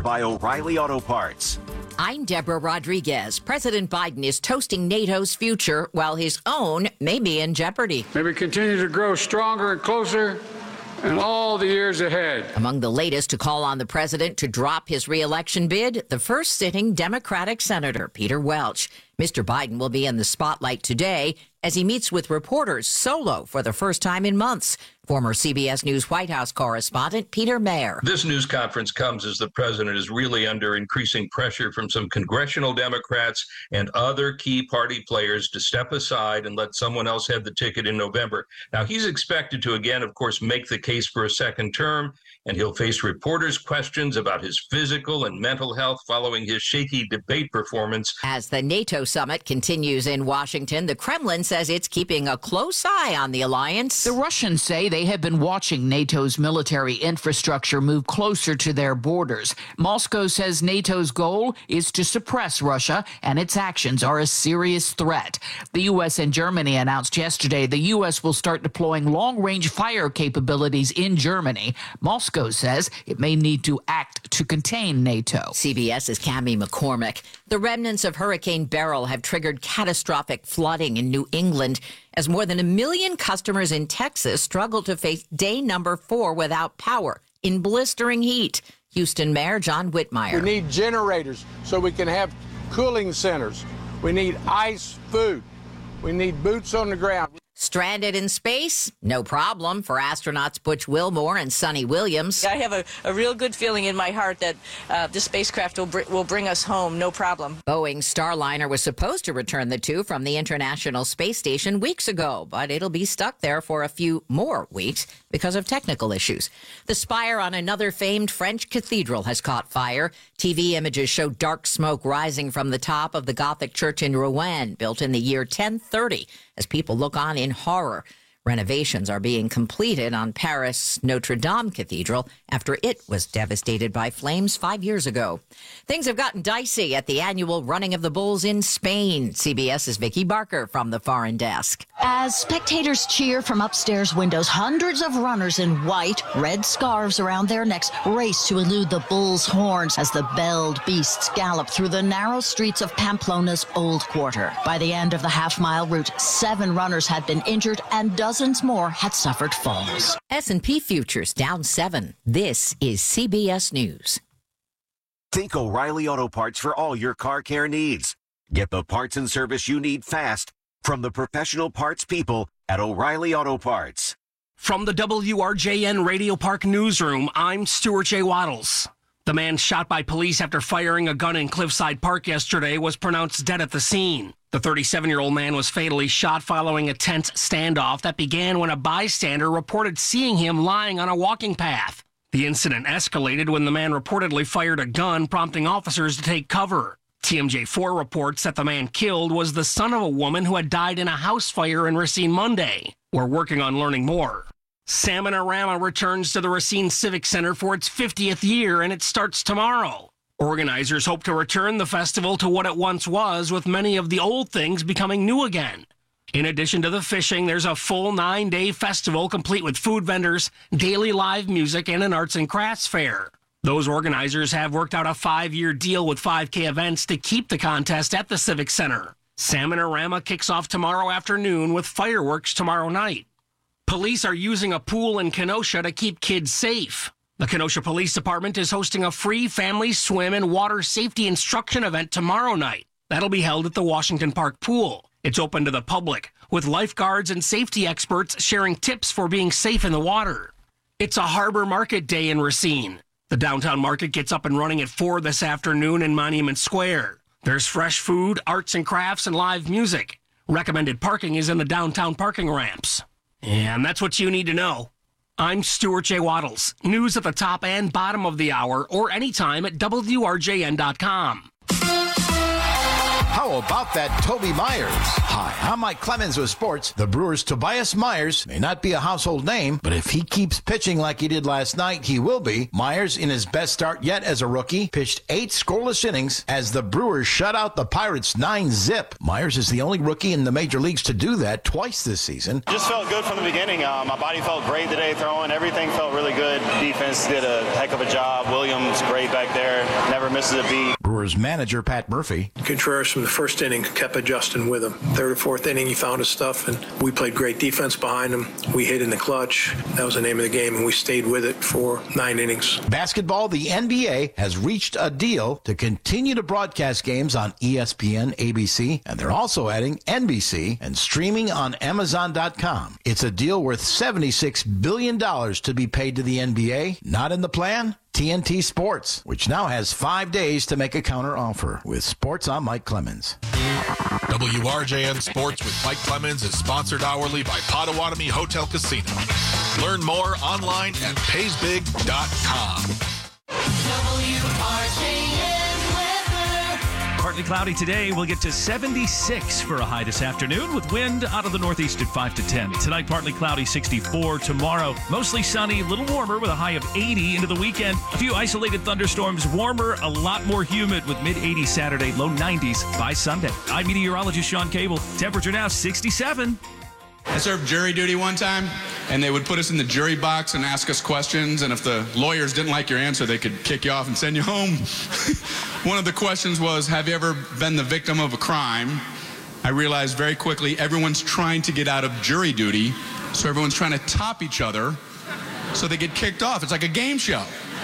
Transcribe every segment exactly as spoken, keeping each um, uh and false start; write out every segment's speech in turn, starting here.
by O'Reilly Auto Parts. I'm Deborah Rodriguez. President Biden is toasting NATO's future while his own may be in jeopardy. May we continue to grow stronger and closer in all the years ahead. Among the latest to call on the president to drop his re-election bid, the first sitting Democratic Senator Peter Welch. Mister Biden will be in the spotlight today as he meets with reporters solo for the first time in months. Former C B S News White House correspondent Peter Mayer. This news conference comes as the president is really under increasing pressure from some congressional Democrats and other key party players to step aside and let someone else have the ticket in November. Now, he's expected to, again, of course, make the case for a second term, and he'll face reporters' questions about his physical and mental health following his shaky debate performance. As the NATO summit continues in Washington, the Kremlin says it's keeping a close eye on the alliance. The Russians say they have been watching NATO's military infrastructure move closer to their borders. Moscow says NATO's goal is to suppress Russia, and its actions are a serious threat. The U S and Germany announced yesterday the U S will start deploying long-range fire capabilities in Germany. Moscow says it may need to act to contain NATO. CBS's Cami McCormick. The remnants of Hurricane Beryl have triggered catastrophic flooding in New England as more than a million customers in Texas struggle to face day number four without power in blistering heat. Houston Mayor John Whitmire. We need generators so we can have cooling centers. We need ice food. We need boots on the ground. Stranded in space? No problem for astronauts Butch Wilmore and Sonny Williams. I have a, a real good feeling in my heart that uh, the spacecraft will, br- will bring us home, no problem. Boeing's Starliner was supposed to return the two from the International Space Station weeks ago, but it'll be stuck there for a few more weeks because of technical issues. The spire on another famed French cathedral has caught fire. T V images show dark smoke rising from the top of the Gothic church in Rouen, built in the year ten thirty, as people look on in horror. Renovations are being completed on Paris' Notre Dame Cathedral after it was devastated by flames five years ago. Things have gotten dicey at the annual Running of the Bulls in Spain. CBS's Vicky Barker from the Foreign Desk. As spectators cheer from upstairs windows, hundreds of runners in white, red scarves around their necks race to elude the Bulls' horns as the belled beasts gallop through the narrow streets of Pamplona's Old Quarter. By the end of the half-mile route, seven runners had been injured and dozens more had suffered falls. S and P futures down seven. This is C B S News. Think O'Reilly Auto Parts for all your car care needs. Get the parts and service you need fast from the professional parts people at O'Reilly Auto Parts. From the W R J N Radio Park Newsroom, I'm Stuart J. Waddles. The man shot by police after firing a gun in Cliffside Park yesterday was pronounced dead at the scene. The thirty-seven-year-old man was fatally shot following a tense standoff that began when a bystander reported seeing him lying on a walking path. The incident escalated when the man reportedly fired a gun, prompting officers to take cover. T M J four reports that the man killed was the son of a woman who had died in a house fire in Racine Monday. We're working on learning more. Salmon-a-Rama returns to the Racine Civic Center for its fiftieth year, and it starts tomorrow. Organizers hope to return the festival to what it once was, with many of the old things becoming new again. In addition to the fishing, there's a full nine-day festival complete with food vendors, daily live music, and an arts and crafts fair. Those organizers have worked out a five-year deal with five K Events to keep the contest at the Civic Center. Salmon-a-Rama kicks off tomorrow afternoon with fireworks tomorrow night. Police are using a pool in Kenosha to keep kids safe. The Kenosha Police Department is hosting a free family swim and water safety instruction event tomorrow night. That'll be held at the Washington Park Pool. It's open to the public, with lifeguards and safety experts sharing tips for being safe in the water. It's a Harbor Market Day in Racine. The downtown market gets up and running at four this afternoon in Monument Square. There's fresh food, arts and crafts, and live music. Recommended parking is in the downtown parking ramps. And that's what you need to know. I'm Stuart J. Waddles. News at the top and bottom of the hour or anytime at W R J N dot com. How about that Toby Myers? Hi, I'm Mike Clemens with sports. The Brewers' Tobias Myers may not be a household name, but if he keeps pitching like he did last night, he will be. Myers, in his best start yet as a rookie, pitched eight scoreless innings as the Brewers shut out the Pirates nine zip. Myers is the only rookie in the major leagues to do that twice this season. Just felt good from the beginning. Uh, my body felt great today throwing. Everything felt really good. Defense did a heck of a job. Williams great back there. Never misses a beat. Brewers manager Pat Murphy. Contreras from the first inning kept adjusting with him. Third or fourth inning, he found his stuff, and we played great defense behind him. We hit in the clutch. That was the name of the game, and we stayed with it for nine innings. Basketball, the N B A has reached a deal to continue to broadcast games on E S P N, A B C, and they're also adding N B C and streaming on Amazon dot com. It's a deal worth seventy-six billion dollars to be paid to the N B A. Not in the plan? T N T Sports, which now has five days to make a counteroffer. With sports, I'm Mike Clemens. W R J N Sports with Mike Clemens is sponsored hourly by Potawatomi Hotel Casino. Learn more online at pays big dot com. W R J N weather. Partly cloudy today. We'll get to seventy-six for a high this afternoon with wind out of the northeast at five to ten. Tonight, partly cloudy, sixty-four. Tomorrow, mostly sunny, a little warmer with a high of eighty into the weekend. A few isolated thunderstorms, warmer, a lot more humid with mid eighties Saturday, low nineties by Sunday. I'm meteorologist Sean Cable. Temperature now sixty-seven. I served jury duty one time, and they would put us in the jury box and ask us questions, and if the lawyers didn't like your answer, they could kick you off and send you home. One of the questions was, have you ever been the victim of a crime? I realized very quickly everyone's trying to get out of jury duty, so everyone's trying to top each other so they get kicked off. It's like a game show.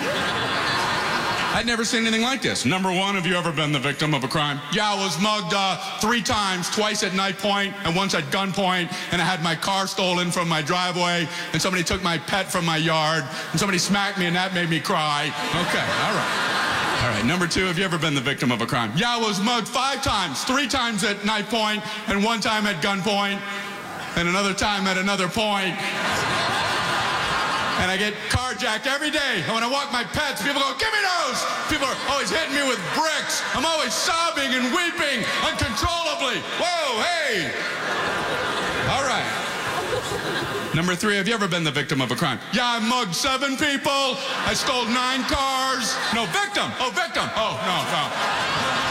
I'd never seen anything like this. Number one, have you ever been the victim of a crime? Yeah, I was mugged uh, three times, twice at night point and once at gunpoint, and I had my car stolen from my driveway, and somebody took my pet from my yard, and somebody smacked me, and that made me cry. Okay, all right. All right, number two, have you ever been the victim of a crime? Yeah, I was mugged five times, three times at night point, and one time at gunpoint, and another time at another point. And I get carjacked every day. And when I walk my pets, people go, give me those! People are always hitting me with bricks. I'm always sobbing and weeping uncontrollably. Whoa, hey! All right. Number three, have you ever been the victim of a crime? Yeah, I mugged seven people. I stole nine cars. No, victim. Oh, victim. Oh, no, no.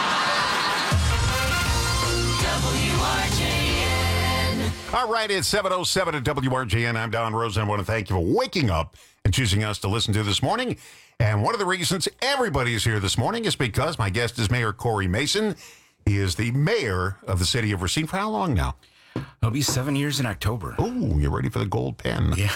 All right, it's seven oh seven at W R J N. I'm Don Rosen. I want to thank you for waking up and choosing us to listen to this morning. And one of the reasons everybody is here this morning is because my guest is Mayor Corey Mason. He is the mayor of the city of Racine for how long now? It'll be seven years in October. Oh, you're ready for the gold pen. Yeah.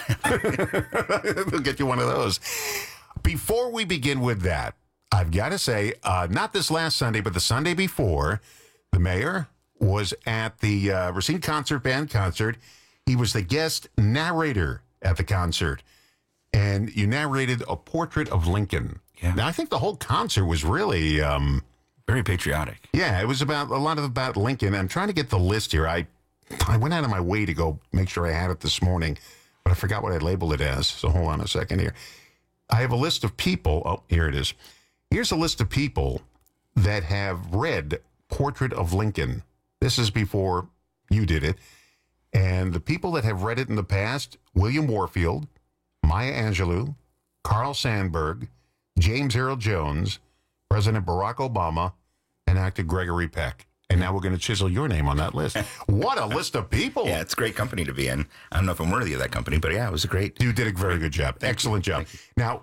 We'll get you one of those. Before we begin with that, I've got to say, uh, not this last Sunday, but the Sunday before, the mayor was at the uh, Racine Concert Band concert. He was the guest narrator at the concert, and you narrated a portrait of Lincoln. Yeah. Now, I think the whole concert was really... Um, very patriotic. Yeah, it was about a lot of about Lincoln. I'm trying to get the list here. I, I went out of my way to go make sure I had it this morning, but I forgot what I labeled it as, so hold on a second here. I have a list of people... Oh, here it is. Here's a list of people that have read Portrait of Lincoln. This is before you did it. And the people that have read it in the past, William Warfield, Maya Angelou, Carl Sandburg, James Earl Jones, President Barack Obama, and actor Gregory Peck. And now we're going to chisel your name on that list. What a list of people. Yeah, it's a great company to be in. I don't know if I'm worthy of that company, but yeah, it was a great... You did a very good job. Excellent job. Now,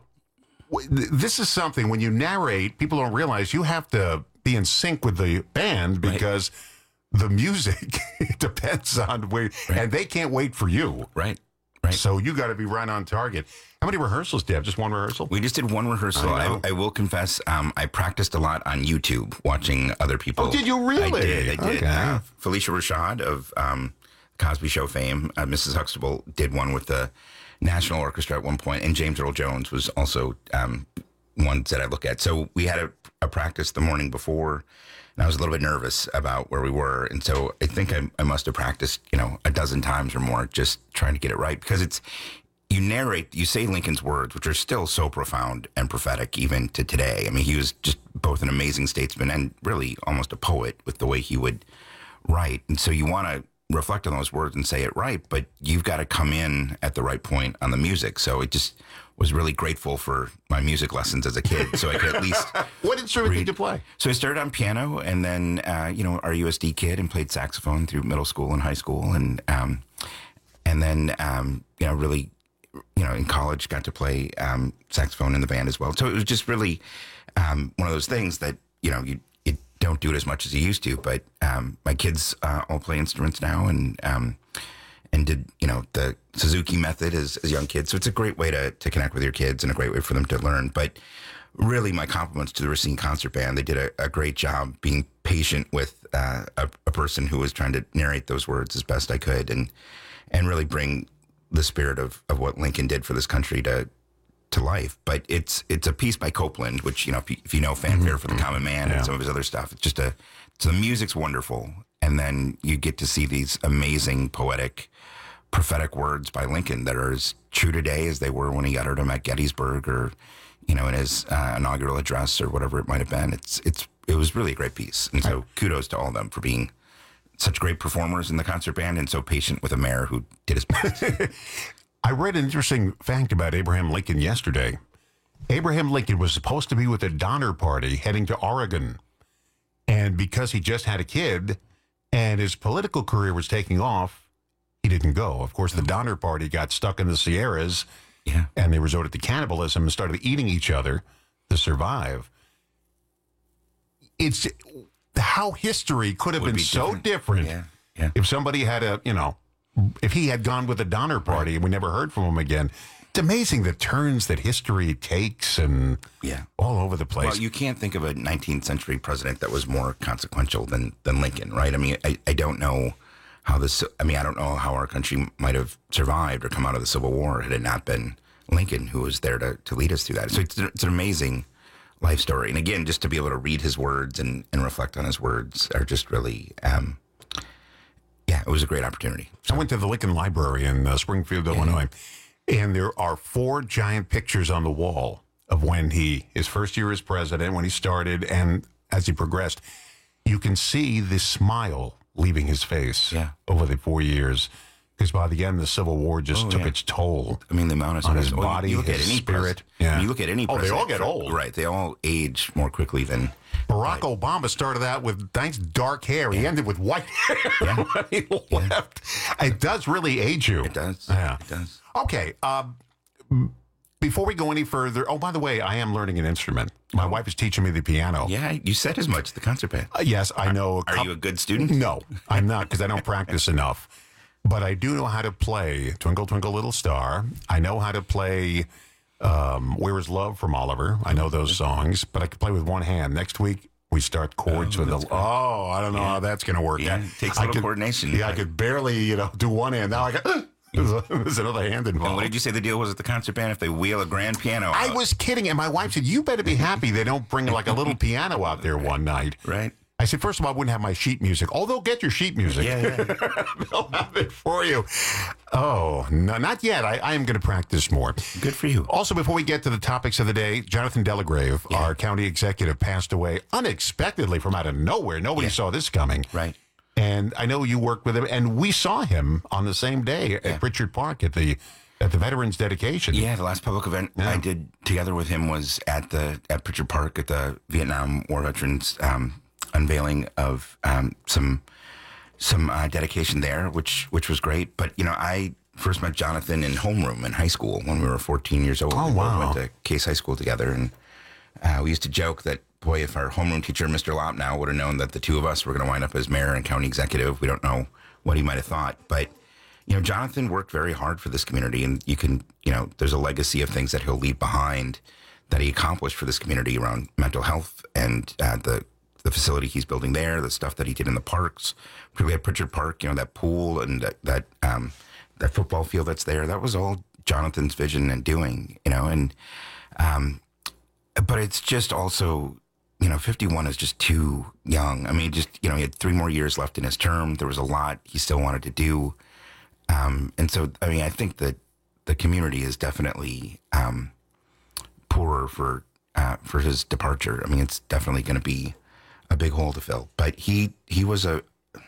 this is something, when you narrate, people don't realize you have to be in sync with the band because... Right. The music depends on where, right. And they can't wait for you. Right, right. So you got to be right on target. How many rehearsals did you have? Just one rehearsal? We just did one rehearsal. I, I, I will confess, um, I practiced a lot on YouTube, watching other people. Oh, did you really? I did, I did. Okay. Uh, Felicia Rashad of um, Cosby Show fame, uh, Missus Huxtable, did one with the National Orchestra at one point, and James Earl Jones was also um, one that I look at. So we had a, a practice the morning before, and I was a little bit nervous about where we were. And so I think I, I must have practiced, you know, a dozen times or more just trying to get it right. Because it's, you narrate, you say Lincoln's words, which are still so profound and prophetic even to today. I mean, he was just both an amazing statesman and really almost a poet with the way he would write. And so you want to reflect on those words and say it right, but you've got to come in at the right point on the music. So it just was really grateful for my music lessons as a kid, so I could at least. What instrument read. did you play? So I started on piano, and then uh, you know, R U S D kid, and played saxophone through middle school and high school, and um, and then um, you know, really, you know, in college got to play um, saxophone in the band as well. So it was just really um, one of those things that you know you. you don't do it as much as you used to, but um, my kids uh, all play instruments now, and um, and did you know the Suzuki method as, as young kids. So it's a great way to to connect with your kids and a great way for them to learn. But really, my compliments to the Racine Concert Band. They did a, a great job being patient with uh, a, a person who was trying to narrate those words as best I could, and and really bring the spirit of of what Lincoln did for this country to. to life. But it's it's a piece by Copeland, which, you know, if you, if you know Fanfare for the Common Man Yeah. and some of his other stuff, it's just a, so the music's wonderful. And then you get to see these amazing poetic, prophetic words by Lincoln that are as true today as they were when he uttered them at Gettysburg, or, you know, in his uh, inaugural address, or whatever it might have been. It's it's it was really a great piece. And so kudos to all of them for being such great performers in the concert band and so patient with a mayor who did his best. I read an interesting fact about Abraham Lincoln yesterday. Abraham Lincoln was supposed to be with a Donner Party heading to Oregon. And because he just had a kid and his political career was taking off, he didn't go. Of course, the Donner Party got stuck in the Sierras, yeah. and they resorted to cannibalism and started eating each other to survive. It's how history could have Would been be so different. different Yeah, yeah. if somebody had a, you know, if he had gone with the Donner Party and we never heard from him again. It's amazing the turns that history takes, and yeah, all over the place. Well, you can't think of a nineteenth century president that was more consequential than than Lincoln, right? I mean, I, I don't know how this, I mean, I don't know how our country might have survived or come out of the Civil War had it not been Lincoln who was there to, to lead us through that. So it's, it's an amazing life story. And again, just to be able to read his words and, and reflect on his words are just really, um, yeah, it was a great opportunity. I went to the Lincoln Library in uh, Springfield, Illinois, and there are four giant pictures on the wall of when he, his first year as president, when he started, and as he progressed. You can see the smile leaving his face yeah. over the four years. Because by the end, the Civil War just Oh, took yeah. its toll. I mean, the amount of on his oh, you- body, you look his at any spirit. pres- Yeah. You look at any Oh, they all president get for- old. Right. They all age more quickly than Barack Obama started out with nice dark hair. He ended with white hair when he left. It does really age you. It does. Yeah. It does. Okay. Um, before we go any further, oh, by the way, I am learning an instrument. My wife is teaching me the piano. Yeah, you said as much, the concert band. Uh, yes, I know. Are you a good student? No, I'm not, because I don't practice enough. But I do know how to play Twinkle, Twinkle, Little Star. I know how to play um, Where Is Love from Oliver. I know those songs, but I can play with one hand. Next week, we start chords Oh, with the. that's great. Oh, I don't know Yeah. how that's going to work. Yeah, I- it takes a I little could- coordination. Yeah, I could barely, you know, do one hand. Now I got. There's, there's another hand And involved. what did you say the deal was at the concert band if they wheel a grand piano out? I was kidding, and my wife said, "You better be happy they don't bring like a little piano out there one night." Right. I said, first of all, I wouldn't have my sheet music. Oh, they'll get your sheet music. Yeah, yeah. They'll have it for you. Oh, no, not yet. I, I am going to practice more. Good for you. Also, before we get to the topics of the day, Jonathan Delagrave, Yeah. our county executive, passed away unexpectedly from out of nowhere. Nobody Yeah. saw this coming. Right. And I know you worked with him, and we saw him on the same day Yeah. at Pritchard Park at the at the Veterans Dedication. Yeah, the last public event Yeah. I did together with him was at the at Pritchard Park at the Vietnam War Veterans um, unveiling of um, some some uh, dedication there, which which was great. But you know, I first met Jonathan in homeroom in high school when we were fourteen years old. Oh, We both wow. went to Case High School together, and uh, we used to joke that, boy, if our homeroom teacher, Mister Lopnow, would have known that the two of us were going to wind up as mayor and county executive, we don't know what he might have thought. But, you know, Jonathan worked very hard for this community, and you can, you know, there's a legacy of things that he'll leave behind that he accomplished for this community around mental health and uh, the the facility he's building there, the stuff that he did in the parks, particularly at Pritchard Park, you know, that pool and that that, um, that football field that's there. That was all Jonathan's vision and doing, you know, and um, but it's just also, you know, fifty-one is just too young. I mean, just, you know, he had three more years left in his term. There was a lot he still wanted to do. Um, and so, I mean, I think that the community is definitely um, poorer for uh, for his departure. I mean, it's definitely going to be a big hole to fill. But he he was a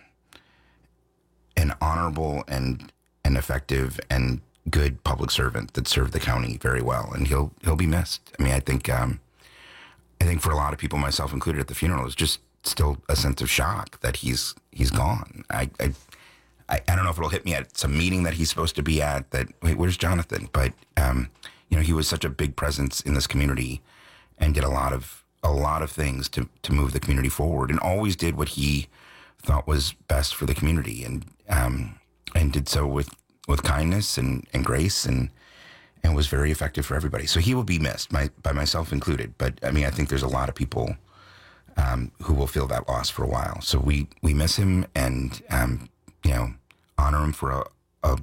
an honorable and an effective and good public servant that served the county very well, and he'll he'll be missed. I mean, I think um, I think for a lot of people, myself included, at the funeral, it's just still a sense of shock that he's he's gone. I, I I I don't know if it'll hit me at some meeting that he's supposed to be at. That wait, where's Jonathan? But um, you know, he was such a big presence in this community, and did a lot of a lot of things to to move the community forward, and always did what he thought was best for the community, and um, and did so with. with kindness and, and grace, and and was very effective for everybody. So he will be missed, my, by myself included. But I mean, I think there's a lot of people um, who will feel that loss for a while. So we, we miss him, and um, you know, honor him for a, a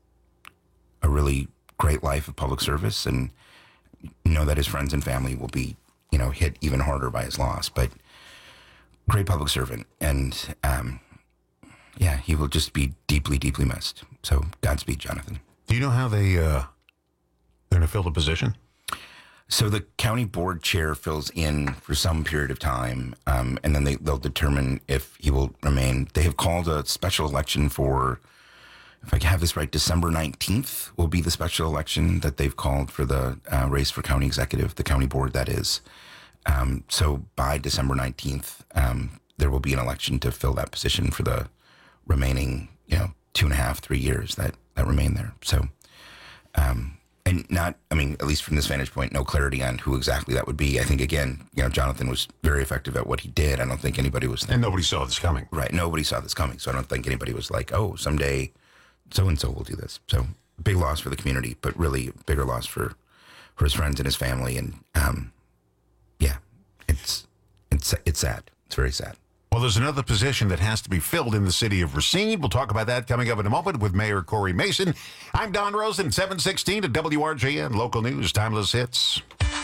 a really great life of public service, and know that his friends and family will be, you know, hit even harder by his loss. But great public servant, and um, yeah, he will just be deeply, deeply missed. So Godspeed, Jonathan. Do you know how they, uh, they're going to fill the position? So the county board chair fills in for some period of time, um, and then they, they'll determine if he will remain. They have called a special election for, if I have this right, December nineteenth will be the special election that they've called for the uh, race for county executive, the county board, that is. Um, so by December nineteenth, um, there will be an election to fill that position for the remaining, you know, two and a half, three years that, that remain there. So, um, and not, I mean, at least from this vantage point, no clarity on who exactly that would be. I think, again, you know, Jonathan was very effective at what he did. I don't think anybody was thinking, and nobody saw this coming. Right. Nobody saw this coming. So I don't think anybody was like, oh, someday so-and-so will do this. So big loss for the community, but really bigger loss for, for his friends and his family. And, um, yeah, it's, it's, it's sad. It's very sad. Well, there's another position that has to be filled in the city of Racine. We'll talk about that coming up in a moment with Mayor Corey Mason. I'm Don Rosen, seven sixteen to W R J N, local news, timeless hits.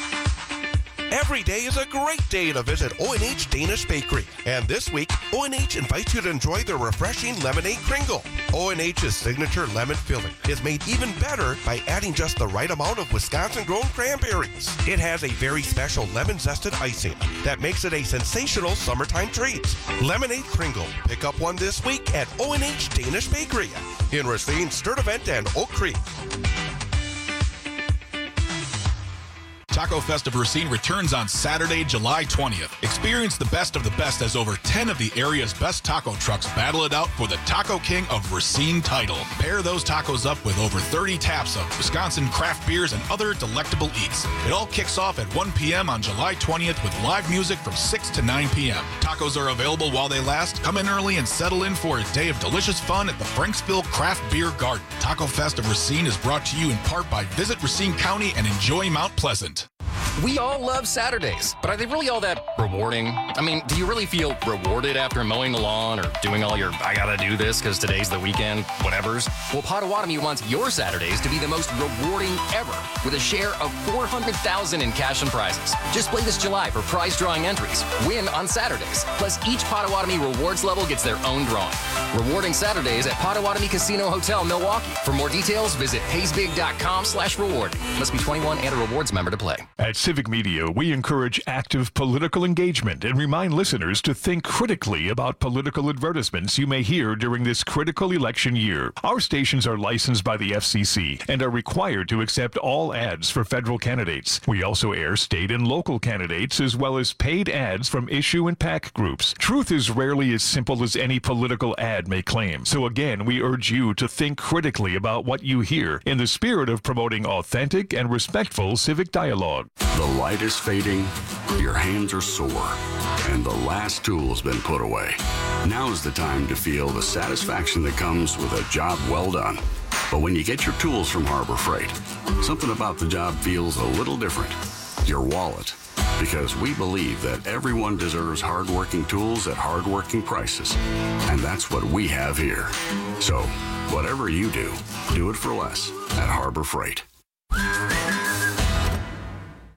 Every day is a great day to visit O and H Danish Bakery. And this week, O and H invites you to enjoy their refreshing lemonade Kringle. O and H's signature lemon filling is made even better by adding just the right amount of Wisconsin-grown cranberries. It has a very special lemon-zested icing that makes it a sensational summertime treat. Lemonade Kringle. Pick up one this week at O and H Danish Bakery in Racine, Sturtevant, and Oak Creek. Taco Fest of Racine returns on Saturday, July twentieth. Experience the best of the best as over ten of the area's best taco trucks battle it out for the Taco King of Racine title. Pair those tacos up with over thirty taps of Wisconsin craft beers and other delectable eats. It all kicks off at one p.m. on July twentieth with live music from six to nine p.m. Tacos are available while they last. Come in early and settle in for a day of delicious fun at the Franksville Craft Beer Garden. Taco Fest of Racine is brought to you in part by Visit Racine County and enjoy Mount Pleasant. We all love Saturdays, but are they really all that rewarding? I mean, do you really feel rewarded after mowing the lawn or doing all your I gotta do this because today's the weekend, whatevers? Well, Potawatomi wants your Saturdays to be the most rewarding ever with a share of four hundred thousand dollars in cash and prizes. Just play this July for prize drawing entries. Win on Saturdays. Plus, each Potawatomi rewards level gets their own drawing. Rewarding Saturdays at Potawatomi Casino Hotel, Milwaukee. For more details, visit paysbig.com slash rewarding. Must be twenty-one and a rewards member to play. At Civic Media, we encourage active political engagement and remind listeners to think critically about political advertisements you may hear during this critical election year. Our stations are licensed by the F C C and are required to accept all ads for federal candidates. We also air state and local candidates as well as paid ads from issue and PAC groups. Truth is rarely as simple as any political ad may claim. So again, we urge you to think critically about what you hear in the spirit of promoting authentic and respectful civic dialogue. The light is fading, your hands are sore, and the last tool's been put away. Now's the time to feel the satisfaction that comes with a job well done. But when you get your tools from Harbor Freight, something about the job feels a little different. Your wallet. Because we believe that everyone deserves hardworking tools at hardworking prices. And that's what we have here. So, whatever you do, do it for less at Harbor Freight.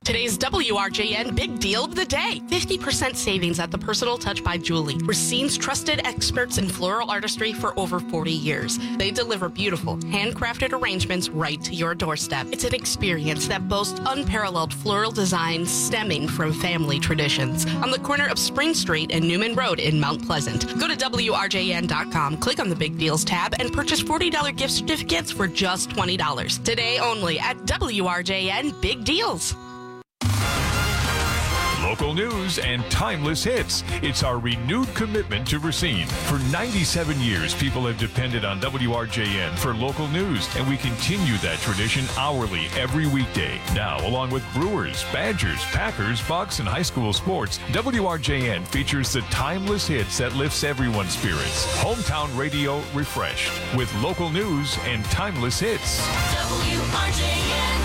Today's W R J N Big Deal of the Day. fifty percent savings at the Personal Touch by Julie. Racine's trusted experts in floral artistry for over forty years. They deliver beautiful, handcrafted arrangements right to your doorstep. It's an experience that boasts unparalleled floral designs stemming from family traditions. On the corner of Spring Street and Newman Road in Mount Pleasant. Go to W R J N dot com, click on the Big Deals tab, and purchase forty dollars gift certificates for just twenty dollars. Today only at W R J N Big Deals. Local news and timeless hits. It's our renewed commitment to Racine. For ninety-seven years, people have depended on W R J N for local news, and we continue that tradition hourly every weekday. Now, along with Brewers, Badgers, Packers, Bucks, and high school sports, W R J N features the timeless hits that lifts everyone's spirits. Hometown radio refreshed with local news and timeless hits. W R J N.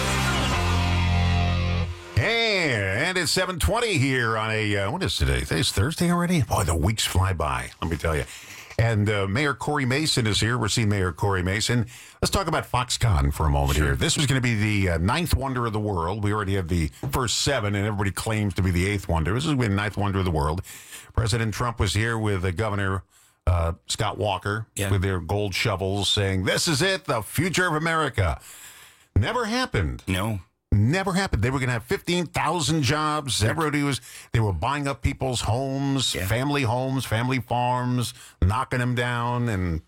And it's seven twenty here on a, uh, what is today? Today's Thursday already? Boy, the weeks fly by, let me tell you. And uh, Mayor Corey Mason is here. We're seeing Mayor Corey Mason. Let's talk about Foxconn for a moment sure. here. This was going to be the uh, ninth wonder of the world. We already have the first seven, and everybody claims to be the eighth wonder. This is the ninth wonder of the world. President Trump was here with uh, Governor uh, Scott Walker yeah. with their gold shovels saying, this is it, the future of America. Never happened. No. Never happened. They were going to have fifteen thousand jobs. Everybody was, they were buying up people's homes, yeah. family homes, family farms, knocking them down, and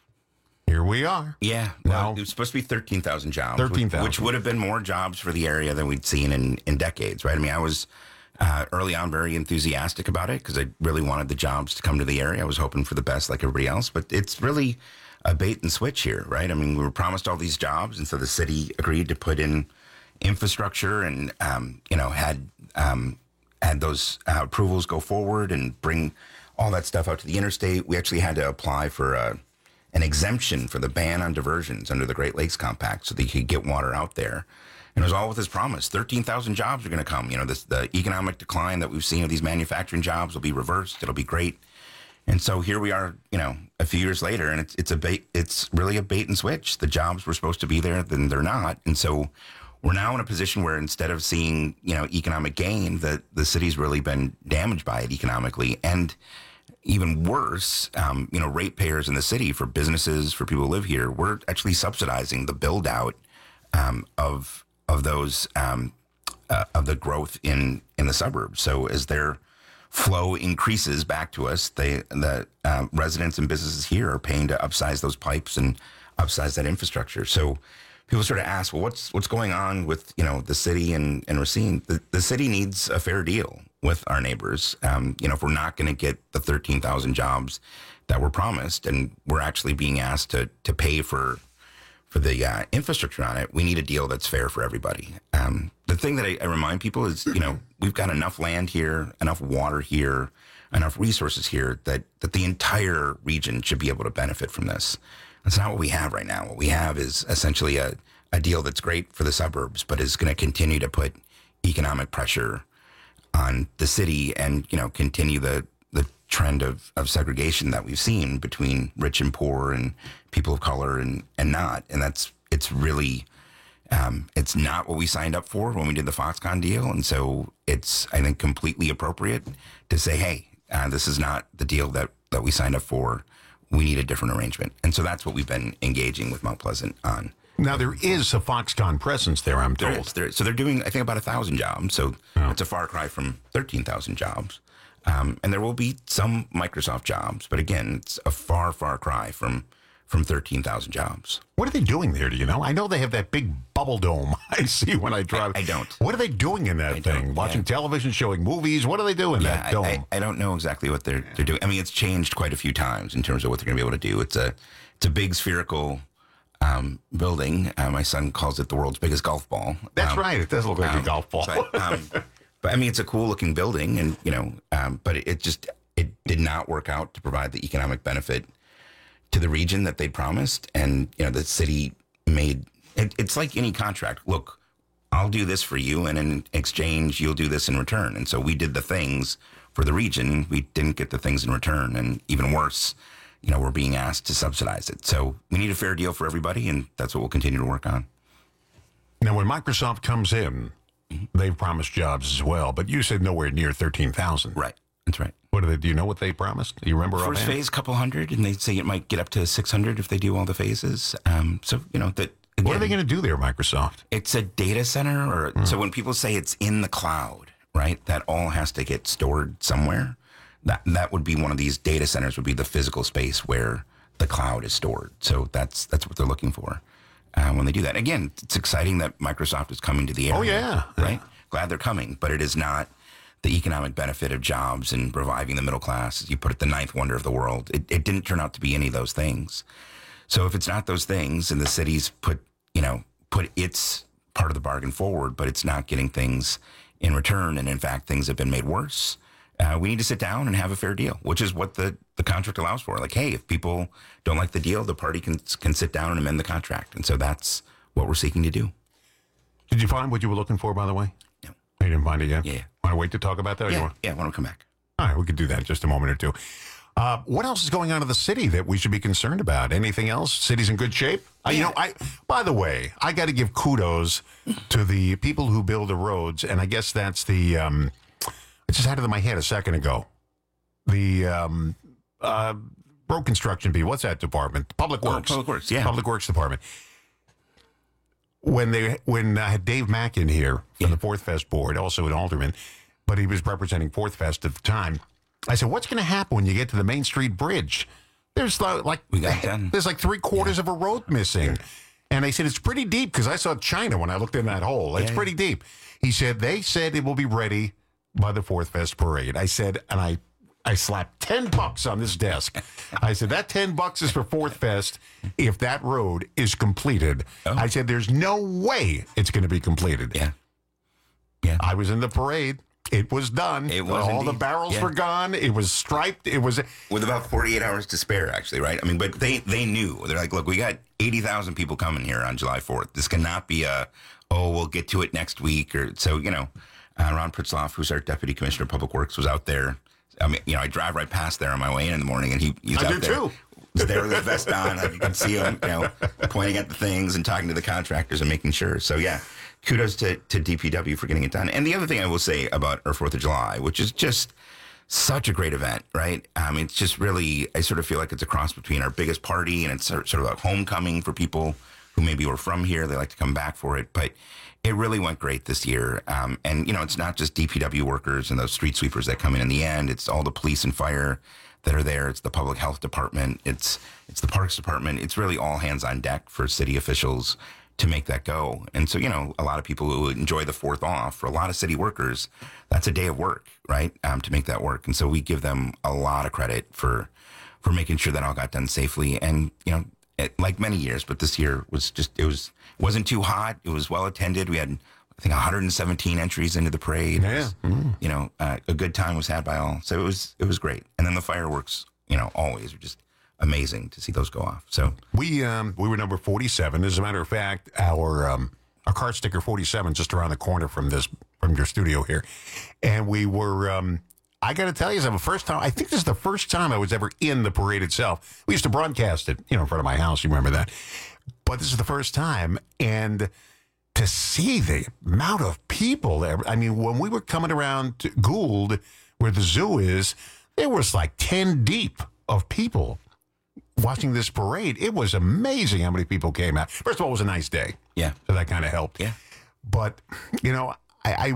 here we are. Yeah. Well, now, it was supposed to be thirteen thousand jobs. thirteen thousand. Which, which would have been more jobs for the area than we'd seen in, in decades, right? I mean, I was uh, early on very enthusiastic about it because I really wanted the jobs to come to the area. I was hoping for the best like everybody else, but it's really a bait and switch here, right? I mean, we were promised all these jobs, and so the city agreed to put in infrastructure and, um, you know, had um, had those uh, approvals go forward and bring all that stuff out to the interstate. We actually had to apply for uh, an exemption for the ban on diversions under the Great Lakes Compact so that you could get water out there. And it was all with this promise. thirteen thousand jobs are going to come. You know, this, the economic decline that we've seen of these manufacturing jobs will be reversed. It'll be great. And so here we are, you know, a few years later, and it's, it's, a bait, it's really a bait and switch. The jobs were supposed to be there, then they're not. And so we're now in a position where instead of seeing, you know, economic gain, the, the city's really been damaged by it economically. And even worse, um, you know, ratepayers in the city, for businesses, for people who live here, we're actually subsidizing the build out um, of of those um, uh, of the growth in, in the suburbs. So as their flow increases back to us, they the uh, residents and businesses here are paying to upsize those pipes and upsize that infrastructure. So people sort of ask, well, what's what's going on with, you know, the city and, and Racine? The, the city needs a fair deal with our neighbors. Um, you know, if we're not going to get the thirteen thousand jobs that were promised, and we're actually being asked to to pay for for the uh, infrastructure on it, we need a deal that's fair for everybody. Um, the thing that I, I remind people is, you know, we've got enough land here, enough water here, enough resources here that that the entire region should be able to benefit from this. That's not what we have right now. What we have is essentially a, a deal that's great for the suburbs, but is going to continue to put economic pressure on the city and, you know, continue the, the trend of, of segregation that we've seen between rich and poor and people of color and, and not. And that's, it's really, um, it's not what we signed up for when we did the Foxconn deal. And so it's, I think, completely appropriate to say, hey, uh, this is not the deal that, that we signed up for. We need a different arrangement. And so that's what we've been engaging with Mount Pleasant on. Now, there is a Foxconn presence there, I'm told. There is, there is. So they're doing, I think, about one thousand jobs. So oh. it's a far cry from thirteen thousand jobs. Um, and there will be some Microsoft jobs. But again, it's a far, far cry from from thirteen thousand jobs. What are they doing there, do you know? I know they have that big bubble dome I see when I drive. I, I don't. What are they doing in that I thing? Watching yeah. television, showing movies? What do they do in yeah, that dome? I, I, I don't know exactly what they're they're doing. I mean, it's changed quite a few times in terms of what they're going to be able to do. It's a it's a big spherical um, building. Uh, my son calls it the world's biggest golf ball. That's um, right. It does look like um, a golf ball. But, um, but I mean, it's a cool looking building, and you know, um, but it, it just it did not work out to provide the economic benefit to the region that they promised. And, you know, the city made, it, it's like any contract. Look, I'll do this for you, and in exchange, you'll do this in return. And so we did the things for the region. We didn't get the things in return. And even worse, you know, we're being asked to subsidize it. So we need a fair deal for everybody, and that's what we'll continue to work on. Now, when Microsoft comes in, they've promised jobs as well. But you said nowhere near thirteen thousand. Right. That's right. What do they? Do you know what they promised? Do you remember? First offhand? phase, a couple hundred, and they say it might get up to six hundred if they do all the phases. Um, so, you know, that. Again, what are they going to do there, Microsoft? It's a data center, or mm. so when people say it's in the cloud, right? That all has to get stored somewhere. That that would be one of these data centers. Would be the physical space where the cloud is stored. So that's that's what they're looking for uh, when they do that. Again, it's exciting that Microsoft is coming to the area. Oh yeah, right. Yeah. Glad they're coming, but it is not the economic benefit of jobs and reviving the middle class. You put it the ninth wonder of the world. It, it didn't turn out to be any of those things. So if it's not those things, and the city's put, you know, put its part of the bargain forward, but it's not getting things in return, and in fact, things have been made worse, uh, we need to sit down and have a fair deal, which is what the, the contract allows for. Like, hey, if people don't like the deal, the party can can sit down and amend the contract. And so that's what we're seeking to do. Did you find what you were looking for, by the way? No. You didn't find it yet? Yeah. Want to wait to talk about that? Or Yeah, you want... yeah, I want to come back. All right, we could do that in just a moment or two. Uh, what else is going on in the city that we should be concerned about? Anything else? City's in good shape? Yeah. Uh, you know, I. By the way, I got to give kudos to the people who build the roads, and I guess that's the. Um, I just had it in my head a second ago. The um, uh, road construction people. What's that department? Public Works. Oh, Public Works. Yeah. Public Works Department. When they when I had Dave Mack in here from yeah. the Fourth Fest board, also an alderman, but he was representing Fourth Fest at the time. I said, "What's going to happen when you get to the Main Street Bridge? There's like we got done. There's like three quarters yeah. of a road missing." Yeah. And I said, "It's pretty deep," because I saw China when I looked in that hole. It's yeah. pretty deep. He said, "They said it will be ready by the Fourth Fest parade." I said, and I I slapped ten bucks on this desk. I said, "That ten bucks is for Fourth Fest if that road is completed." Oh. I said, "There's no way it's going to be completed." Yeah. Yeah. I was in the parade. It was done. It was all indeed. the barrels yeah. were gone. It was striped. It was with about forty-eight hours to spare, actually, right? I mean, but they they knew. They're like, look, we got eighty thousand people coming here on July fourth. This cannot be a, oh, we'll get to it next week. Or so, you know, uh, Ron Pritzloff, who's our deputy commissioner of public works, was out there. I mean, you know, I drive right past there on my way in in the morning, and he he's I out do there. too. Was there with his vest on. I could see him, you know, pointing at the things and talking to the contractors and making sure. So, yeah. Kudos to, to D P W for getting it done. And the other thing I will say about our fourth of July, which is just such a great event, right? I mean, it's just really, I sort of feel like it's a cross between our biggest party and it's sort of a homecoming for people who maybe were from here. They like to come back for it. But it really went great this year. Um, and, you know, it's not just D P W workers and those street sweepers that come in in the end. It's all the police and fire that are there. It's the public health department. It's it's the parks department. It's really all hands on deck for city officials to make that go. And so, you know, a lot of people who enjoy the fourth off, for a lot of city workers, that's a day of work, right, um, to make that work. And so we give them a lot of credit for for making sure that all got done safely. And, you know, it, like many years, but this year was just, it was, wasn't too hot. It was well attended. We had, I think, one hundred seventeen entries into the parade. Yeah. Was, mm. You know, uh, a good time was had by all. So it was, it was great. And then the fireworks, you know, always were just amazing to see those go off. So we um, we were number forty-seven. As a matter of fact, our um, our car sticker forty-seven just around the corner from this from your studio here, and we were. Um, I got to tell you, it's the first time. I think this is the first time I was ever in the parade itself. We used to broadcast it, you know, in front of my house. You remember that? But this is the first time, and to see the amount of people there. I mean, when we were coming around to Gould, where the zoo is, there was like ten deep of people watching this parade. It was amazing how many people came out. First of all, it was a nice day. Yeah. So that kind of helped. Yeah. But, you know, I, I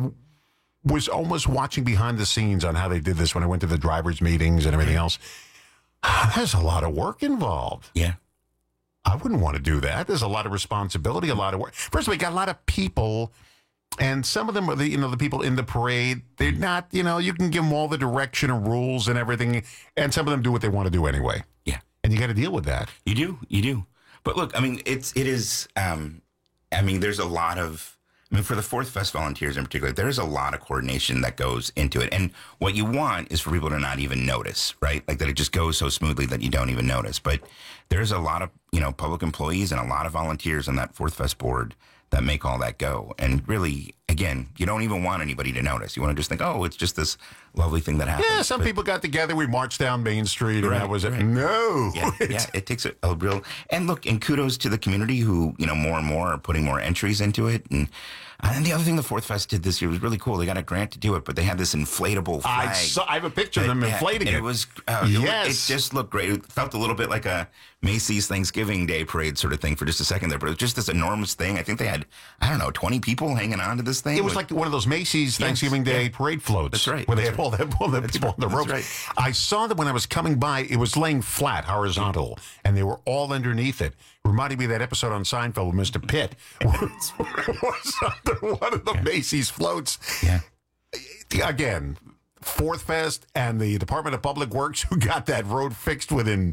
was almost watching behind the scenes on how they did this when I went to the drivers' meetings and everything else. There's a lot of work involved. Yeah. I wouldn't want to do that. There's a lot of responsibility, a lot of work. First of all, you got a lot of people, and some of them are the, you know, the people in the parade. They're not, you know, you can give them all the direction and rules and everything, and some of them do what they want to do anyway. Yeah. And you got to deal with that. You do, you do. But look, I mean, it's it is. Um, I mean, there's a lot of. I mean, for the Fourth Fest volunteers in particular, there's a lot of coordination that goes into it. And what you want is for people to not even notice, right? Like that it just goes so smoothly that you don't even notice. But there's a lot of, you know, public employees and a lot of volunteers on that Fourth Fest board that make all that go. And really, again, you don't even want anybody to notice. You want to just think, oh, it's just this lovely thing that happens. Yeah, some but, people got together. We marched down Main Street, and right, that was it. Right. No. Yeah, yeah, it takes a, a real... And look, and kudos to the community who, you know, more and more are putting more entries into it. And and the other thing the Fourth Fest did this year was really cool. They got a grant to do it, but they had this inflatable flag. I, saw, I have a picture that, of them yeah, inflating and it. It was... Uh, yes. It, it just looked great. It felt a little bit like a Macy's Thanksgiving Day parade sort of thing for just a second there, but it was just this enormous thing. I think they had, I don't know, twenty people hanging on to this thing. It was like one of those Macy's Thanksgiving yes, Day yeah. parade floats. That's right. Where they that's had all, right. the, all the that's people right. on the ropes. Right. I saw that when I was coming by, it was laying flat, horizontal, and they were all underneath it. Reminded me of that episode on Seinfeld with Mister Pitt. Where it was under one of the yeah. Macy's floats. Yeah. Again, Fourth Fest and the Department of Public Works, who got that road fixed within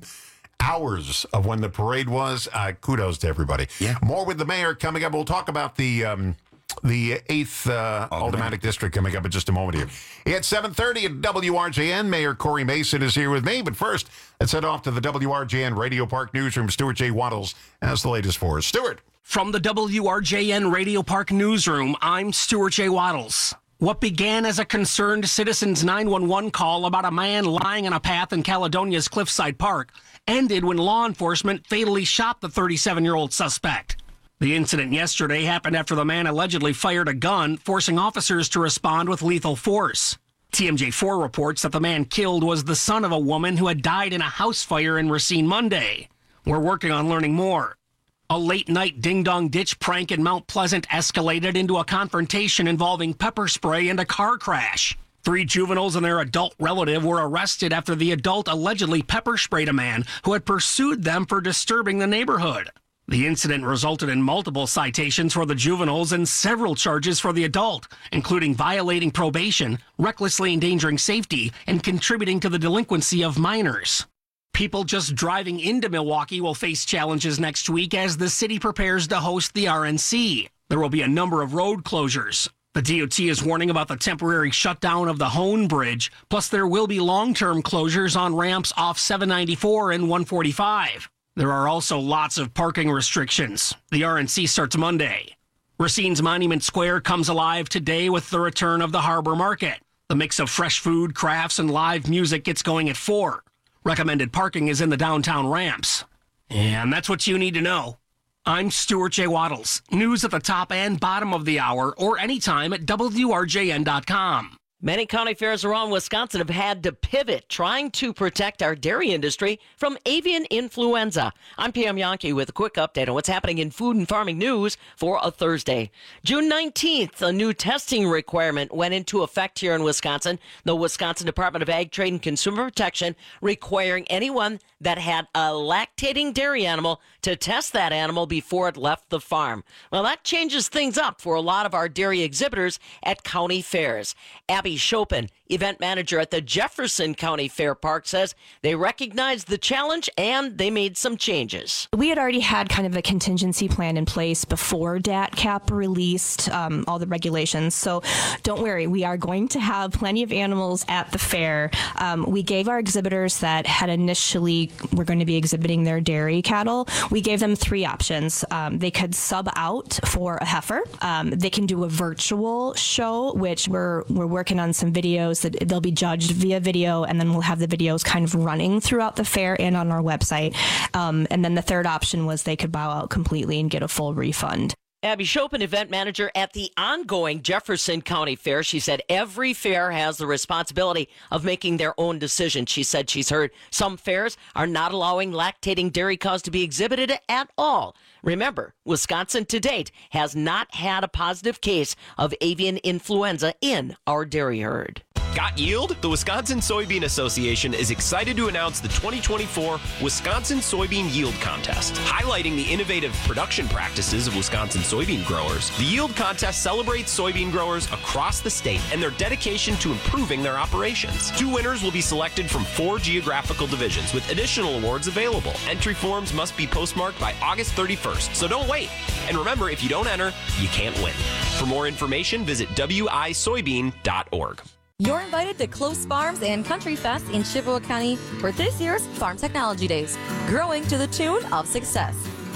hours of when the parade was. Uh, kudos to everybody. Yeah. More with the mayor coming up. We'll talk about the um, the eighth uh, Aldermanic District coming up in just a moment here. At seven thirty at W R J N, Mayor Corey Mason is here with me. But first, let's head off to the W R J N Radio Park Newsroom. Stuart J. Waddles has the latest for us. Stuart. From the W R J N Radio Park Newsroom, I'm Stuart J. Waddles. What began as a concerned citizen's nine one one call about a man lying on a path in Caledonia's Cliffside Park ended when law enforcement fatally shot the thirty-seven-year-old suspect. The incident yesterday happened after the man allegedly fired a gun, forcing officers to respond with lethal force. T M J four reports that the man killed was the son of a woman who had died in a house fire in Racine Monday. We're working on learning more. A late-night ding-dong ditch prank in Mount Pleasant escalated into a confrontation involving pepper spray and a car crash. Three juveniles and their adult relative were arrested after the adult allegedly pepper sprayed a man who had pursued them for disturbing the neighborhood. The incident resulted in multiple citations for the juveniles and several charges for the adult, including violating probation, recklessly endangering safety, and contributing to the delinquency of minors. People just driving into Milwaukee will face challenges next week as the city prepares to host the R N C. There will be a number of road closures. The D O T is warning about the temporary shutdown of the Hone Bridge, plus there will be long-term closures on ramps off seven ninety-four and one forty-five. There are also lots of parking restrictions. The R N C starts Monday. Racine's Monument Square comes alive today with the return of the Harbor Market. The mix of fresh food, crafts, and live music gets going at four. Recommended parking is in the downtown ramps. And that's what you need to know. I'm Stuart J. Waddles. News at the top and bottom of the hour or anytime at W R J N dot com. Many county fairs around Wisconsin have had to pivot, trying to protect our dairy industry from avian influenza. I'm Pam Yonke with a quick update on what's happening in food and farming news for a Thursday. June nineteenth, a new testing requirement went into effect here in Wisconsin. The Wisconsin Department of Ag, Trade, and Consumer Protection requiring anyone that had a lactating dairy animal to test that animal before it left the farm. Well, that changes things up for a lot of our dairy exhibitors at county fairs. Abby Chopin, event manager at the Jefferson County Fair Park, says they recognized the challenge and they made some changes. We had already had kind of a contingency plan in place before D A T C A P released um, all the regulations. So don't worry, we are going to have plenty of animals at the fair. Um, we gave our exhibitors that had initially were going to be exhibiting their dairy cattle, we gave them three options. Um, they could sub out for a heifer. Um, they can do a virtual show, which we're we're working on some videos that they'll be judged via video, and then we'll have the videos kind of running throughout the fair and on our website. Um, and then the third option was they could bow out completely and get a full refund. Abby Chopin, event manager at the ongoing Jefferson County Fair. She said every fair has the responsibility of making their own decision. She said she's heard some fairs are not allowing lactating dairy cows to be exhibited at all. Remember, Wisconsin to date has not had a positive case of avian influenza in our dairy herd. Got yield? The Wisconsin Soybean Association is excited to announce the twenty twenty-four Wisconsin Soybean Yield Contest. Highlighting the innovative production practices of Wisconsin soybean growers, the Yield Contest celebrates soybean growers across the state and their dedication to improving their operations. Two winners will be selected from four geographical divisions with additional awards available. Entry forms must be postmarked by August thirty-first, so don't wait. And remember, if you don't enter, you can't win. For more information, visit w i soybean dot org. You're invited to Close Farms and Country Fest in Chippewa County for this year's Farm Technology Days, growing to the tune of success.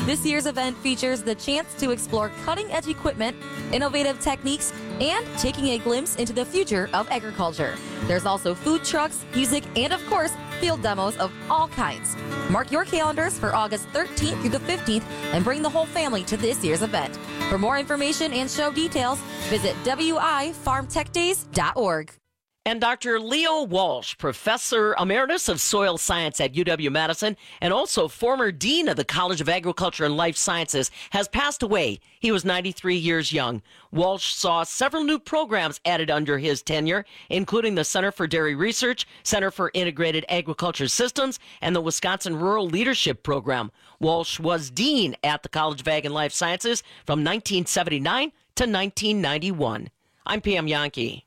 This year's event features the chance to explore cutting-edge equipment, innovative techniques, and taking a glimpse into the future of agriculture. There's also food trucks, music, and of course, field demos of all kinds. Mark your calendars for August thirteenth through the fifteenth and bring the whole family to this year's event. For more information and show details, visit W I farm tech days dot org. And Doctor Leo Walsh, Professor Emeritus of Soil Science at U W-Madison and also former Dean of the College of Agriculture and Life Sciences, has passed away. He was ninety-three years young. Walsh saw several new programs added under his tenure, including the Center for Dairy Research, Center for Integrated Agriculture Systems, and the Wisconsin Rural Leadership Program. Walsh was Dean at the College of Ag and Life Sciences from nineteen seventy-nine to nineteen ninety-one. I'm Pam Yankee.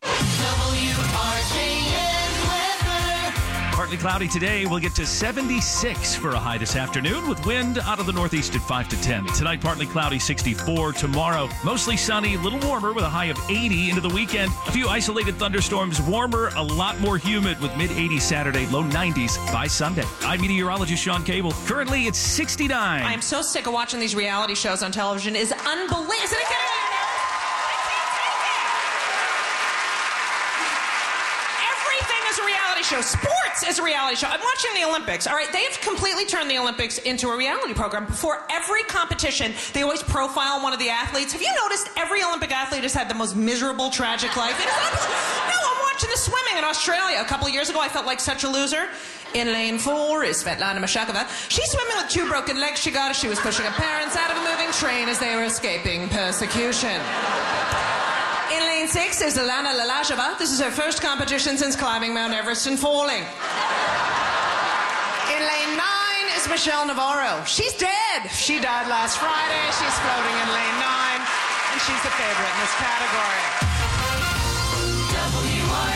Partly cloudy today. We'll get to seventy-six for a high this afternoon with wind out of the northeast at five to ten. Tonight, partly cloudy, sixty-four. Tomorrow, mostly sunny, a little warmer with a high of eighty into the weekend. A few isolated thunderstorms, warmer, a lot more humid with mid eighties Saturday, low nineties by Sunday. I'm meteorologist Sean Cable. Currently, it's sixty-nine. I am so sick of watching these reality shows on television. It's unbelievable. Is it again? Show. Sports is a reality show. I'm watching the Olympics. All right, they have completely turned the Olympics into a reality program. Before every competition, they always profile one of the athletes. Have you noticed every Olympic athlete has had the most miserable, tragic life? It is not, no, I'm watching the swimming in Australia. A couple of years ago, I felt like such a loser. In lane four is Svetlana Mashakova. She's swimming with two broken legs she got as she was pushing her parents out of a moving train as they were escaping persecution. In lane six is Alana Lalasheva. This is her first competition since climbing Mount Everest and falling. In lane nine is Michelle Navarro. She's dead. She died last Friday. She's floating in lane nine, and she's the favorite in this category. W R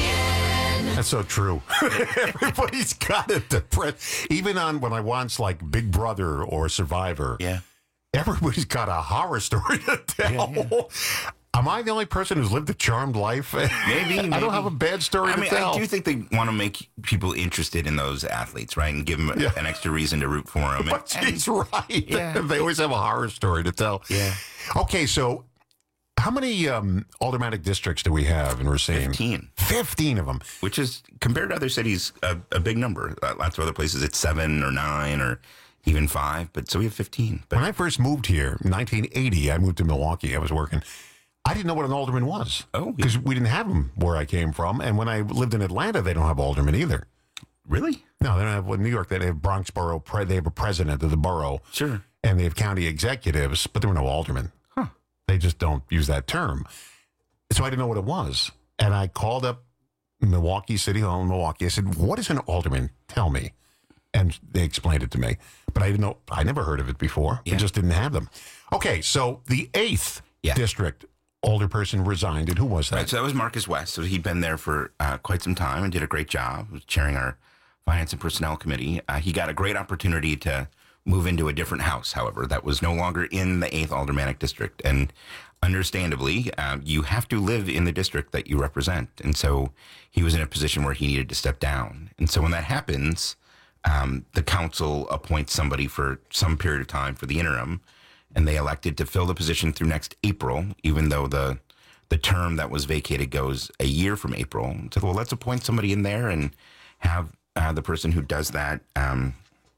J N. That's so true. Everybody's got it. Depressed. Even on when I watch like Big Brother or Survivor. Yeah. Everybody's got a horror story to tell. Yeah, yeah. Am I the only person who's lived a charmed life? Maybe, maybe. I don't have a bad story I to mean, tell. I do think they want to make people interested in those athletes, right? And give them yeah. an extra reason to root for them. But and, she's right. Yeah. They always have a horror story to tell. Yeah. Okay, so how many um, aldermanic districts do we have in Racine? Fifteen. Fifteen of them. Which is, compared to other cities, a, a big number. Uh, lots of other places, it's seven or nine or even five. But so we have fifteen. But when I first moved here, in nineteen eighty, I moved to Milwaukee. I was working. I didn't know what an alderman was. Oh, because yeah. we didn't have them where I came from. And when I lived in Atlanta, they don't have aldermen either. Really? No, they don't have. Well, in New York, they have Bronx Borough. Pre, they have a president of the borough. Sure. And they have county executives, but there were no aldermen. Huh. They just don't use that term. So I didn't know what it was. And I called up Milwaukee City Hall in Milwaukee. I said, "What is an alderman? Tell me." And they explained it to me. But I didn't know. I never heard of it before. Yeah. We just didn't have them. Okay, so the eighth yeah. district alderperson resigned, and who was that? Right, so that was Marcus West. So he'd been there for uh, quite some time and did a great job. He was chairing our Finance and Personnel Committee. Uh, he got a great opportunity to move into a different house, however, that was no longer in the eighth Aldermanic District. And understandably, uh, you have to live in the district that you represent. And so he was in a position where he needed to step down. And so when that happens, um, the council appoints somebody for some period of time for the interim, and they elected to fill the position through next April, even though the the term that was vacated goes a year from April. So, well, let's appoint somebody in there and have uh, the person who does that um,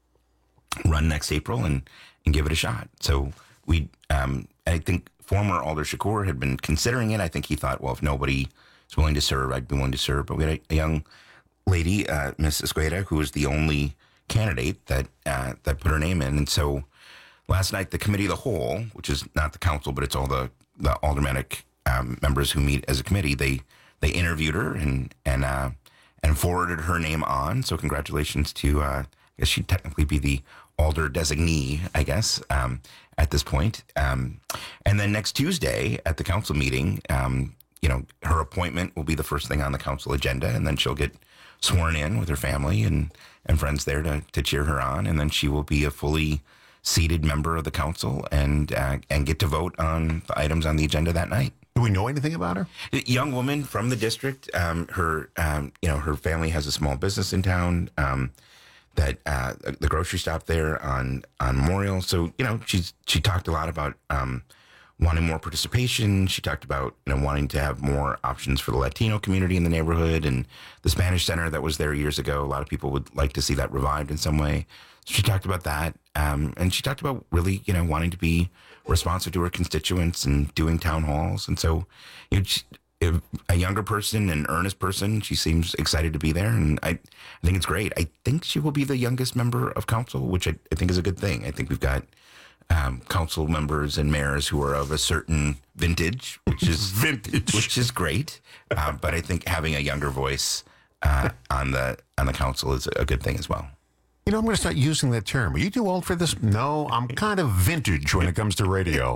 run next April and, and give it a shot. So we, um, I think former Alder Shakur had been considering it. I think he thought, well, if nobody is willing to serve, I'd be willing to serve. But we had a, a young lady, uh, Miss Escueda, who was the only candidate that uh, that put her name in. And so last night, the Committee of the Whole, which is not the council, but it's all the, the aldermanic um, members who meet as a committee, they they interviewed her and and uh, and forwarded her name on. So congratulations to, uh, I guess she'd technically be the alder designee, I guess, um, at this point. Um, and then next Tuesday at the council meeting, um, you know, her appointment will be the first thing on the council agenda, and then she'll get sworn in with her family and, and friends there to, to cheer her on, and then she will be a fully seated member of the council and uh, and get to vote on the items on the agenda that night. Do we know anything about her? A young woman from the district. Um, her um, you know her family has a small business in town. Um, that uh, the grocery stop there on on Memorial. So you know, she's she talked a lot about um, wanting more participation. She talked about you know wanting to have more options for the Latino community in the neighborhood, and the Spanish Center that was there years ago. A lot of people would like to see that revived in some way. So she talked about that, um, and she talked about really you know wanting to be responsive to her constituents and doing town halls. And so, you know, she, if a younger person, an earnest person, she seems excited to be there, and I, I think it's great. I think she will be the youngest member of council, which I, I think is a good thing. I think we've got um, council members and mayors who are of a certain vintage, which is vintage, which is great. Uh, but I think having a younger voice uh, on the on the council is a good thing as well. You know, I'm going to start using that term. Are you too old for this? No, I'm kind of vintage when it comes to radio.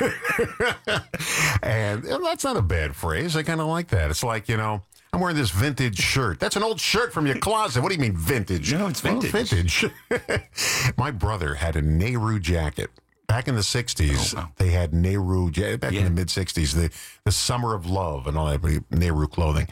And that's not a bad phrase. I kind of like that. It's like, you know, I'm wearing this vintage shirt. That's an old shirt from your closet. What do you mean vintage? No, it's vintage. Well, vintage. My brother had a Nehru jacket. Back in the sixties, oh, wow. they had Nehru, back yeah. in the mid-sixties, the, the Summer of Love and all that Nehru clothing.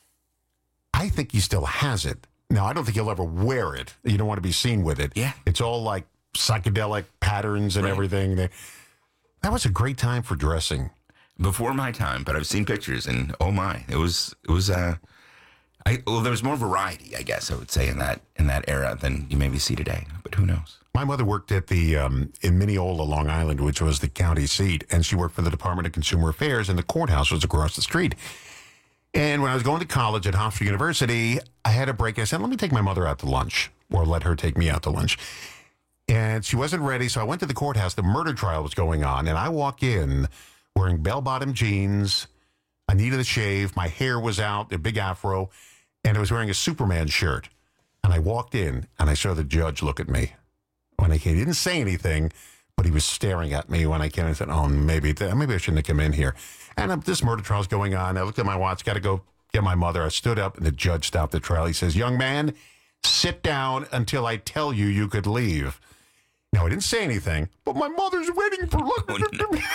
I think he still has it. Now, I don't think you'll ever wear it. You don't want to be seen with it. Yeah. It's all like psychedelic patterns and right. everything. That was a great time for dressing. Before my time, but I've seen pictures, and oh my, it was it was uh, I well there was more variety, I guess I would say in that in that era than you maybe see today. But who knows? My mother worked at the um, in Mineola, Long Island, which was the county seat, and she worked for the Department of Consumer Affairs, and the courthouse was across the street. And when I was going to college at Hofstra University, I had a break. I said, let me take my mother out to lunch, or let her take me out to lunch. And she wasn't ready, so I went to the courthouse. The murder trial was going on, and I walk in wearing bell-bottom jeans. I needed a shave. My hair was out, a big afro, and I was wearing a Superman shirt. And I walked in, and I saw the judge look at me. When I came, he didn't say anything, but he was staring at me when I came in. I said, oh, maybe, maybe I shouldn't have come in here. And uh, this murder trial's going on. I looked at my watch, got to go get my mother. I stood up, and the judge stopped the trial. He says, young man, sit down until I tell you you could leave. Now, I didn't say anything, but my mother's waiting for lunch. Oh,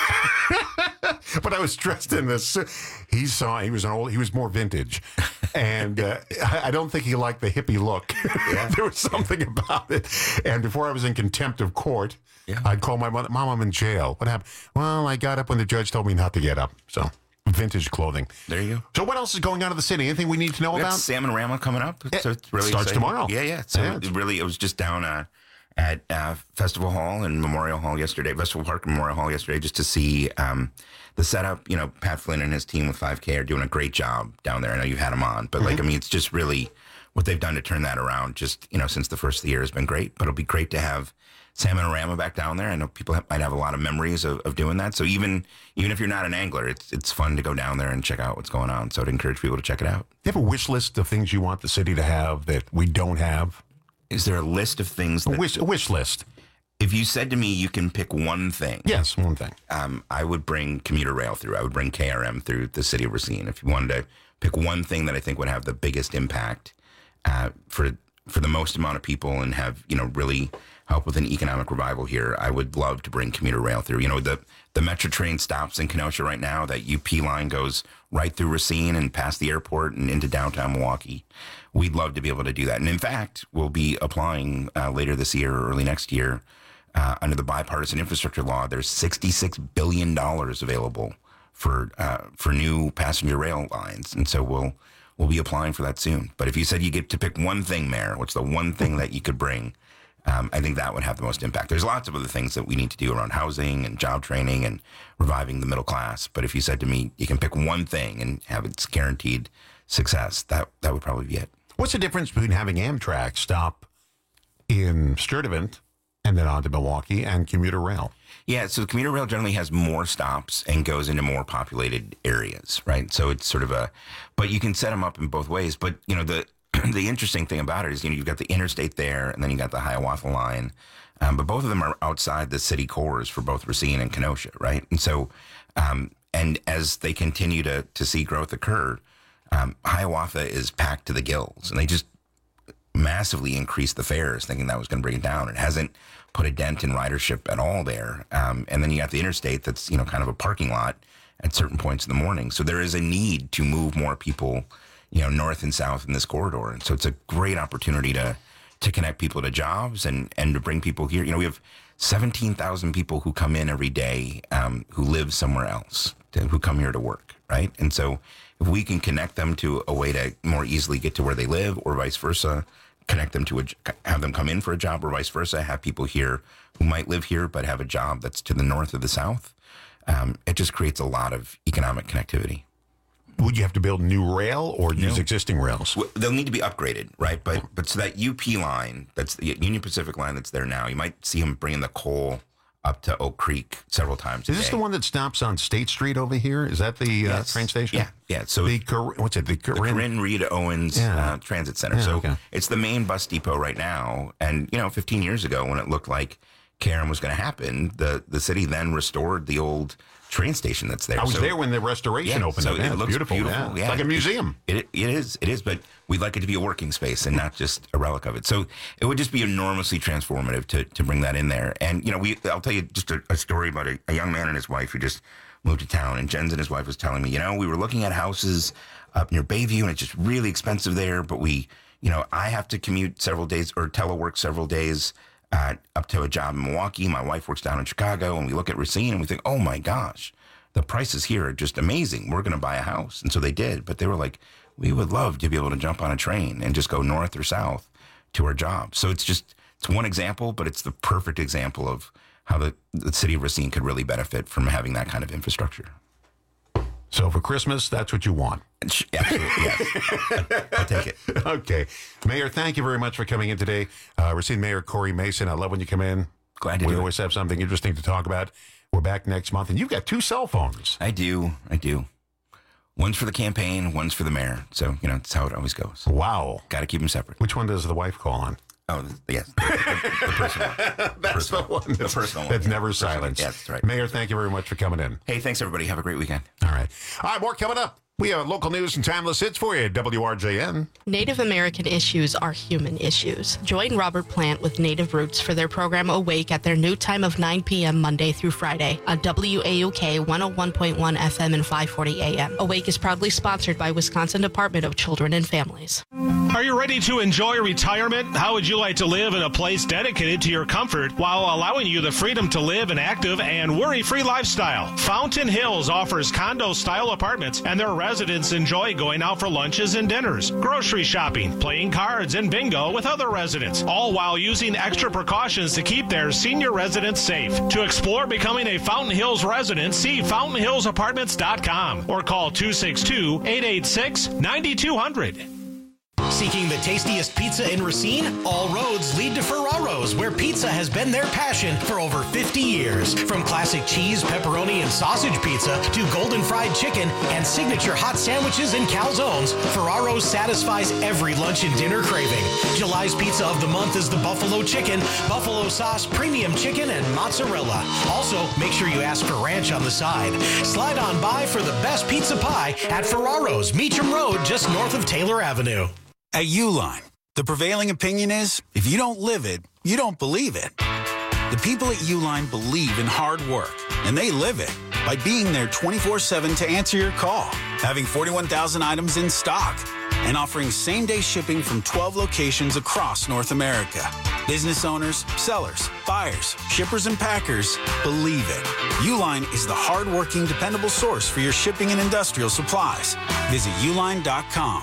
no. But I was dressed in this. He saw, he was an old, he was more vintage. And uh, I don't think he liked the hippie look. Yeah. There was something about it. And before I was in contempt of court, yeah. I'd call my mother, Mom, I'm in jail. What happened? Well, I got up when the judge told me not to get up. So, vintage clothing. There you go. So, what else is going on in the city? Anything we need to know we about? Salmon-rama coming up. So it's really starts exciting. tomorrow. Yeah, yeah. So, yeah. It really, it was just down uh, at uh, Festival Hall and Memorial Hall yesterday, Festival Park and Memorial Hall yesterday, just to see um, the setup. You know, Pat Flynn and his team with five K are doing a great job down there. I know you've had them on, but mm-hmm. like, I mean, it's just really what they've done to turn that around. Just, you know, since the first of the year has been great. But it'll be great to have Salmon-rama back down there. I know people have, might have a lot of memories of, of doing that. So even even if you're not an angler, it's it's fun to go down there and check out what's going on. So I'd encourage people to check it out. Do you have a wish list of things you want the city to have that we don't have? Is there a list of things? That, a, wish, a wish list. If you said to me you can pick one thing. Yes, one thing. Um, I would bring commuter rail through. I would bring K R M through the city of Racine. If you wanted to pick one thing that I think would have the biggest impact uh, for for the most amount of people and have, you know, really help with an economic revival here, I would love to bring commuter rail through. You know, the, the Metro train stops in Kenosha right now. That U P line goes right through Racine and past the airport and into downtown Milwaukee. We'd love to be able to do that. And in fact, we'll be applying uh, later this year or early next year uh, under the bipartisan infrastructure law. There's sixty-six billion dollars available for uh, for new passenger rail lines. And so we'll we'll be applying for that soon. But if you said you get to pick one thing, Mayor, what's the one thing that you could bring? Um, I think that would have the most impact. There's lots of other things that we need to do around housing and job training and reviving the middle class. But if you said to me, you can pick one thing and have its guaranteed success, that that would probably be it. What's the difference between having Amtrak stop in Sturtevant and then on to Milwaukee and commuter rail? Yeah, so the commuter rail generally has more stops and goes into more populated areas, right? So it's sort of a, but you can set them up in both ways. But, you know, the the interesting thing about it is, you know, you've got the interstate there, and then you got the Hiawatha line, um, but both of them are outside the city cores for both Racine and Kenosha, right? And so, um, and as they continue to to see growth occur, um, Hiawatha is packed to the gills, and they just massively increased the fares, thinking that was going to bring it down. It hasn't put a dent in ridership at all there. Um, and then you got the interstate that's, you know, kind of a parking lot at certain points in the morning. So there is a need to move more people, you know, north and south in this corridor. And so it's a great opportunity to to connect people to jobs and, and to bring people here. You know, we have seventeen thousand people who come in every day um, who live somewhere else, to, who come here to work, right? And so if we can connect them to a way to more easily get to where they live or vice versa, connect them to a, have them come in for a job or vice versa, have people here who might live here but have a job that's to the north or the south, um, it just creates a lot of economic connectivity. Would you have to build new rail or use No. existing rails? Well, they'll need to be upgraded, right? But but so that U P line, that's the Union Pacific line that's there now, you might see them bringing the coal up to Oak Creek several times a Is this day. the one that stops on State Street over here? Is that the uh, Yes. train station? Yeah, yeah. So the Cor- what's it? The the Corinne, Corinne Reed Owens Yeah. uh, Transit Center. Yeah, so okay. it's the main bus depot right now. And, you know, fifteen years ago when it looked like K R M was going to happen, the, the city then restored the old train station that's there. I was So- there when the restoration Yeah, opened so up. it Yeah, it's looks beautiful. beautiful. Yeah. Yeah. Like a museum. It, it is. It is. But we'd like it to be a working space and not just a relic of it. So it would just be enormously transformative to, to bring that in there. And, you know, we I'll tell you just a, a story about a, a young man and his wife who just moved to town. And Jens and his wife was telling me, you know, we were looking at houses up near Bayview and it's just really expensive there. But we, you know, I have to commute several days or telework several days uh, up to a job in Milwaukee. My wife works down in Chicago. And we look at Racine and we think, oh, my gosh. The prices here are just amazing. We're going to buy a house. And so they did. But they were like, we would love to be able to jump on a train and just go north or south to our job. So it's just, it's one example, but it's the perfect example of how the, the city of Racine could really benefit from having that kind of infrastructure. So for Christmas, that's what you want. Absolutely, yes. I'll take it. Okay. Mayor, thank you very much for coming in today. Uh, Racine Mayor Corey Mason, I love when you come in. Glad to we do it. always have something interesting to talk about. We're back next month, and you've got two cell phones. I do. I do. One's for the campaign, one's for the mayor. So, you know, that's how it always goes. Wow. Got to keep them separate. Which one does the wife call on? Oh, yes. The, the, the personal one. The That's personal, the one. The personal one. That's never Personal. silenced. Yes, that's right. Mayor, thank you very much for coming in. Hey, thanks, everybody. Have a great weekend. All right. All right, more coming up. We have local news and timeless hits for you, W R J N. Native American issues are human issues. Join Robert Plant with Native Roots for their program Awake at their new time of nine p.m. Monday through Friday on W A U K one oh one point one F M and five forty A M. Awake is proudly sponsored by Wisconsin Department of Children and Families. Are you ready to enjoy retirement? How would you like to live in a place dedicated to your comfort while allowing you the freedom to live an active and worry-free lifestyle? Fountain Hills offers condo-style apartments, and their residents enjoy going out for lunches and dinners, grocery shopping, playing cards, and bingo with other residents, all while using extra precautions to keep their senior residents safe. To explore becoming a Fountain Hills resident, see fountain hills apartments dot com or call two six two, eight eight six, nine two zero zero. Seeking the tastiest pizza in Racine? All roads lead to Ferraro's, where pizza has been their passion for over fifty years. From classic cheese, pepperoni, and sausage pizza to golden fried chicken and signature hot sandwiches and calzones, Ferraro's satisfies every lunch and dinner craving. July's pizza of the month is the buffalo chicken, buffalo sauce, premium chicken, and mozzarella. Also, make sure you ask for ranch on the side. Slide on by for the best pizza pie at Ferraro's, Meacham Road, just north of Taylor Avenue. At Uline, the prevailing opinion is, if you don't live it, you don't believe it. The people at Uline believe in hard work, and they live it by being there twenty-four seven to answer your call, having forty-one thousand items in stock, and offering same-day shipping from twelve locations across North America. Business owners, sellers, buyers, shippers, and packers believe it. Uline is the hard-working, dependable source for your shipping and industrial supplies. Visit uline dot com.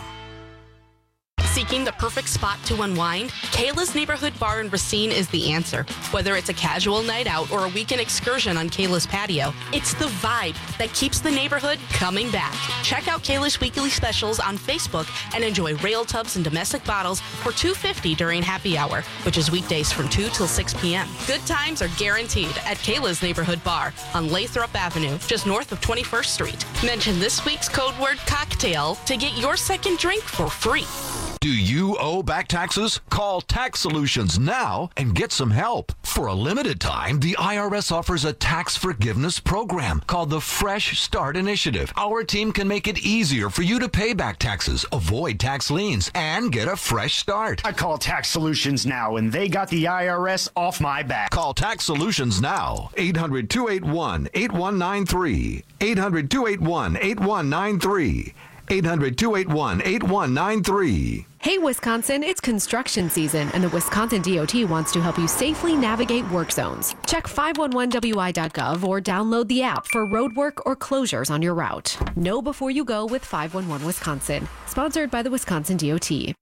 Seeking the perfect spot to unwind? Kayla's Neighborhood Bar in Racine is the answer. Whether it's a casual night out or a weekend excursion on Kayla's patio, it's the vibe that keeps the neighborhood coming back. Check out Kayla's weekly specials on Facebook and enjoy rail tubs and domestic bottles for two dollars and fifty cents during happy hour, which is weekdays from two till six p.m. Good times are guaranteed at Kayla's Neighborhood Bar on Lathrop Avenue, just north of twenty-first Street. Mention this week's code word cocktail to get your second drink for free. Do you owe back taxes? Call Tax Solutions now and get some help. For a limited time, the I R S offers a tax forgiveness program called the Fresh Start Initiative. Our team can make it easier for you to pay back taxes, avoid tax liens, and get a fresh start. I call Tax Solutions now, and they got the I R S off my back. Call Tax Solutions now. eight hundred, two eight one, eight one nine three. eight hundred, two eight one, eight one nine three. eight hundred, two eight one, eight one nine three. Hey, Wisconsin, it's construction season, and the Wisconsin D O T wants to help you safely navigate work zones. Check five one one W I dot gov or download the app for road work or closures on your route. Know before you go with five one one Wisconsin. Sponsored by the Wisconsin D O T.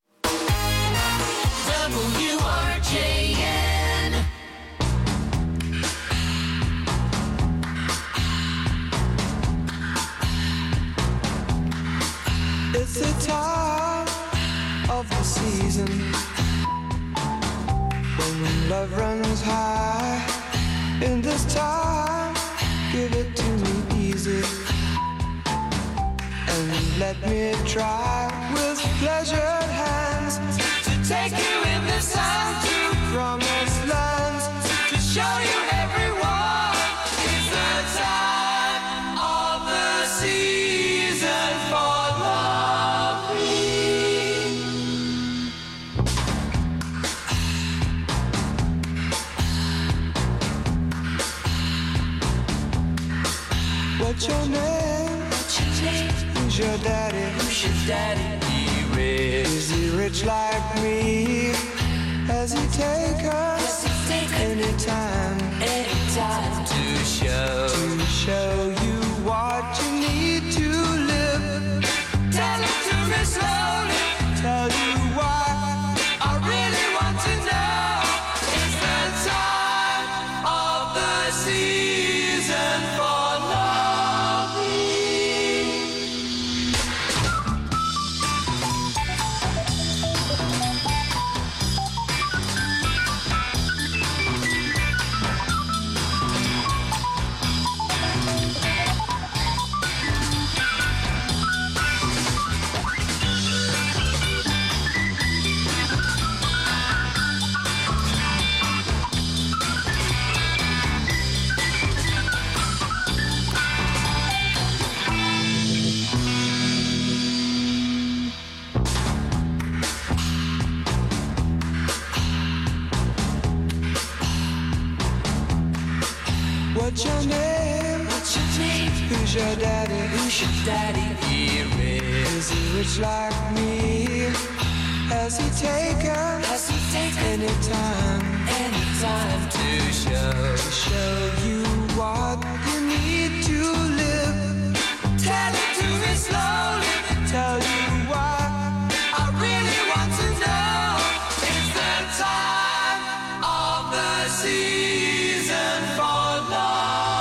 W R J N. It's the time of the season when love runs high. In this time, give it to me easy and let me try with pleasured hands to take you in this time to promised lands, to show you everyone it's the time of the season for What's your name? What's your name? Who's your daddy? Who's your daddy? He rich. Is he rich like me? Has he take us anytime? Anytime to show to show you what you need to live. Tell him to me slowly. Tell you why I really want to know. It's the time of the season for What's your name? What's your name? Who's your daddy? Who's your daddy? He rich. Is he rich like me? Has he taken? Has he taken anytime? Anytime to show to show you what you need to live. Tell it to me slowly. Tell you why I really want to know. It's the time of the season for love.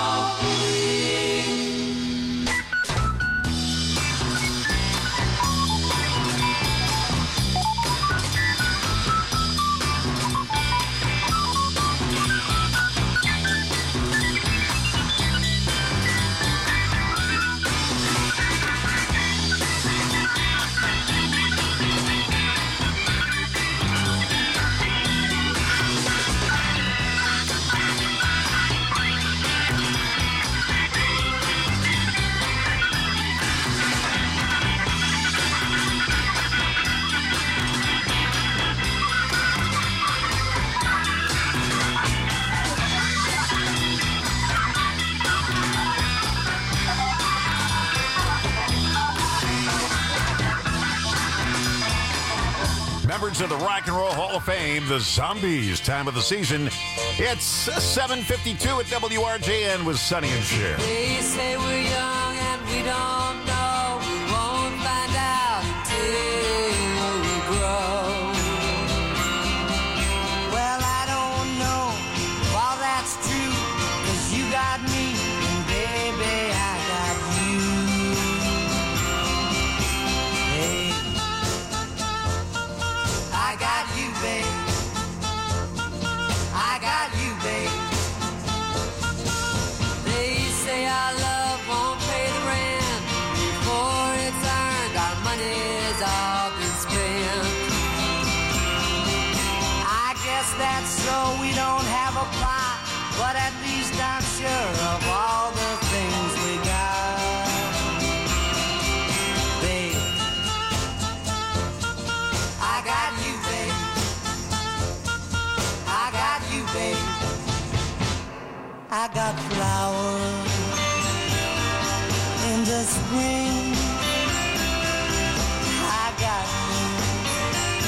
Members of the Rock and Roll Hall of Fame, the Zombies. Time of the season. It's seven fifty-two at W R J N with Sonny and Cher. They say we're young and we don't know. We won't find out until we grow. Well, I don't know if all that's true, 'cause you got me and baby, I got you. Hey, I got you, babe. I got you, babe. They say our love won't pay the rent before it's earned. Our money's all been spent. I guess that's so we don't have a plot, but at least I'm sure of all the things we got. Babe, I got you, babe. I got you, babe. I got flowers in the spring. I got you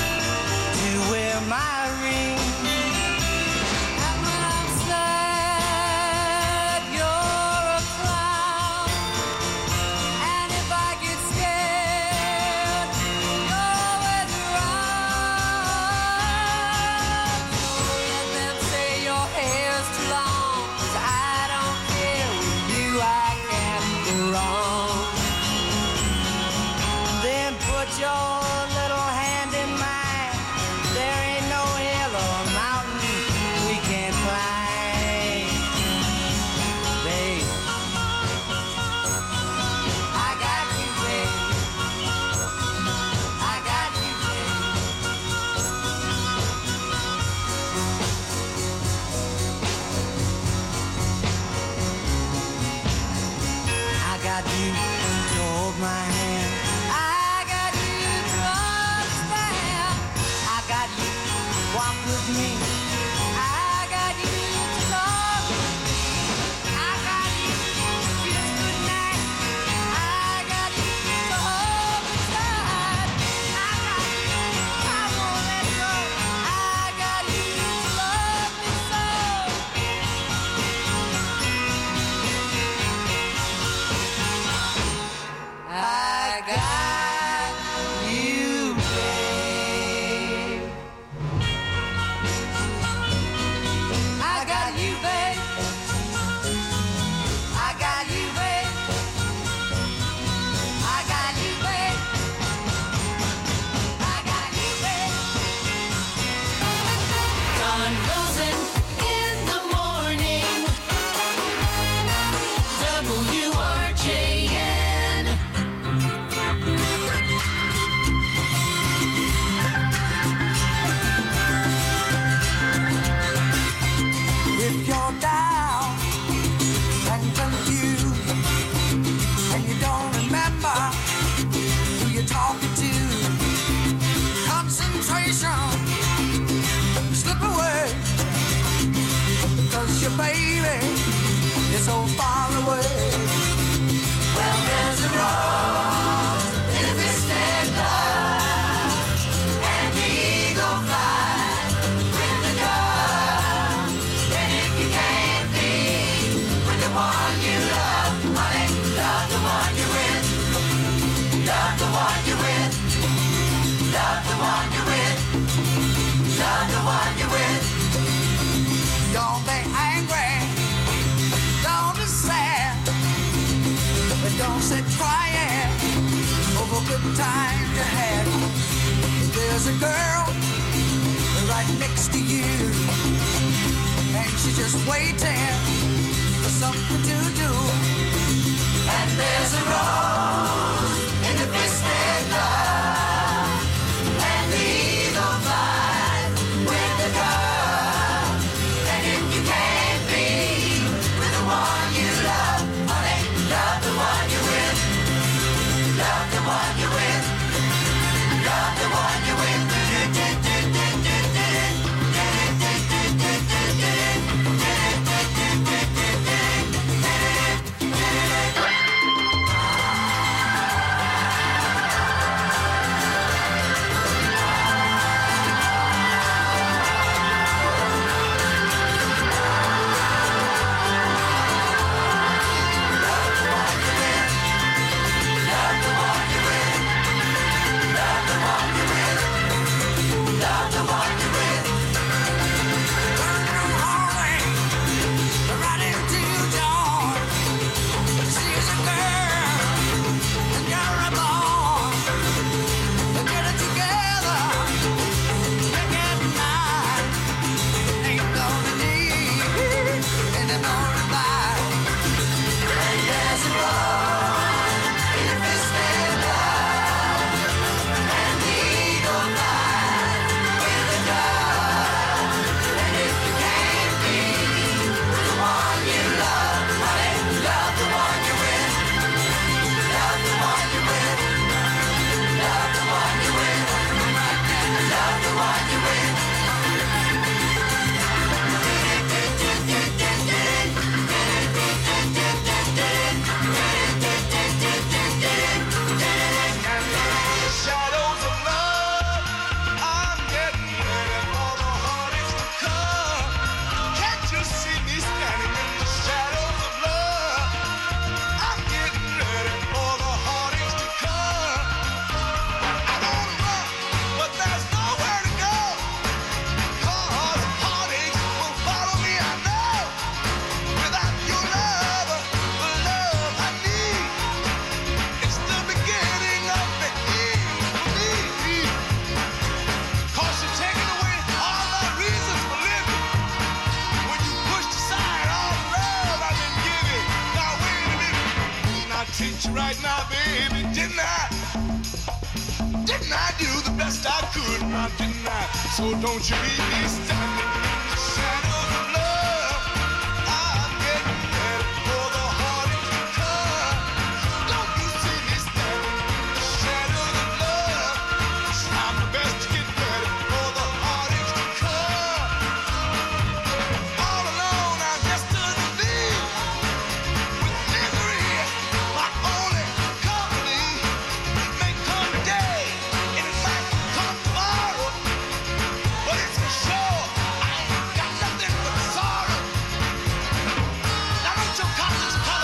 you to hold my hand. I got you to understand. I got you to walk with me. I got you to talk with me. I got you to kiss goodnight. I got you to hold me tight. I got you, I won't let go. I got you to love me so. I got you, babe. I got you, babe. I got you, babe. I got you, babe. I got you, babe. Don Rosen in the morning. W R J N. If you're down and confused and you don't remember who you're talking to, concentration slip away because your baby is so far away. Well, there's a rose in a twisted love, and the eagle flies with the dove. And if you can't be with the one you love, honey, love the one you're with. Love the one you're with. Love the one you're with. Love the one you're with. Don't be angry. Don't be sad. But don't sit crying over good times you had. There's a girl right next to you, and she's just waiting for something to do. And there's a rose in the twisted love, and the eagle flies with the dove. And if you can't be with the one you love, honey, love the one you're with. Love the one you're with. Love the one you're with. right now, baby, didn't I? Didn't I do the best I could, now didn't I? So don't you leave me standing in the shadows of love. I'm getting ready for the heartache to come. Show!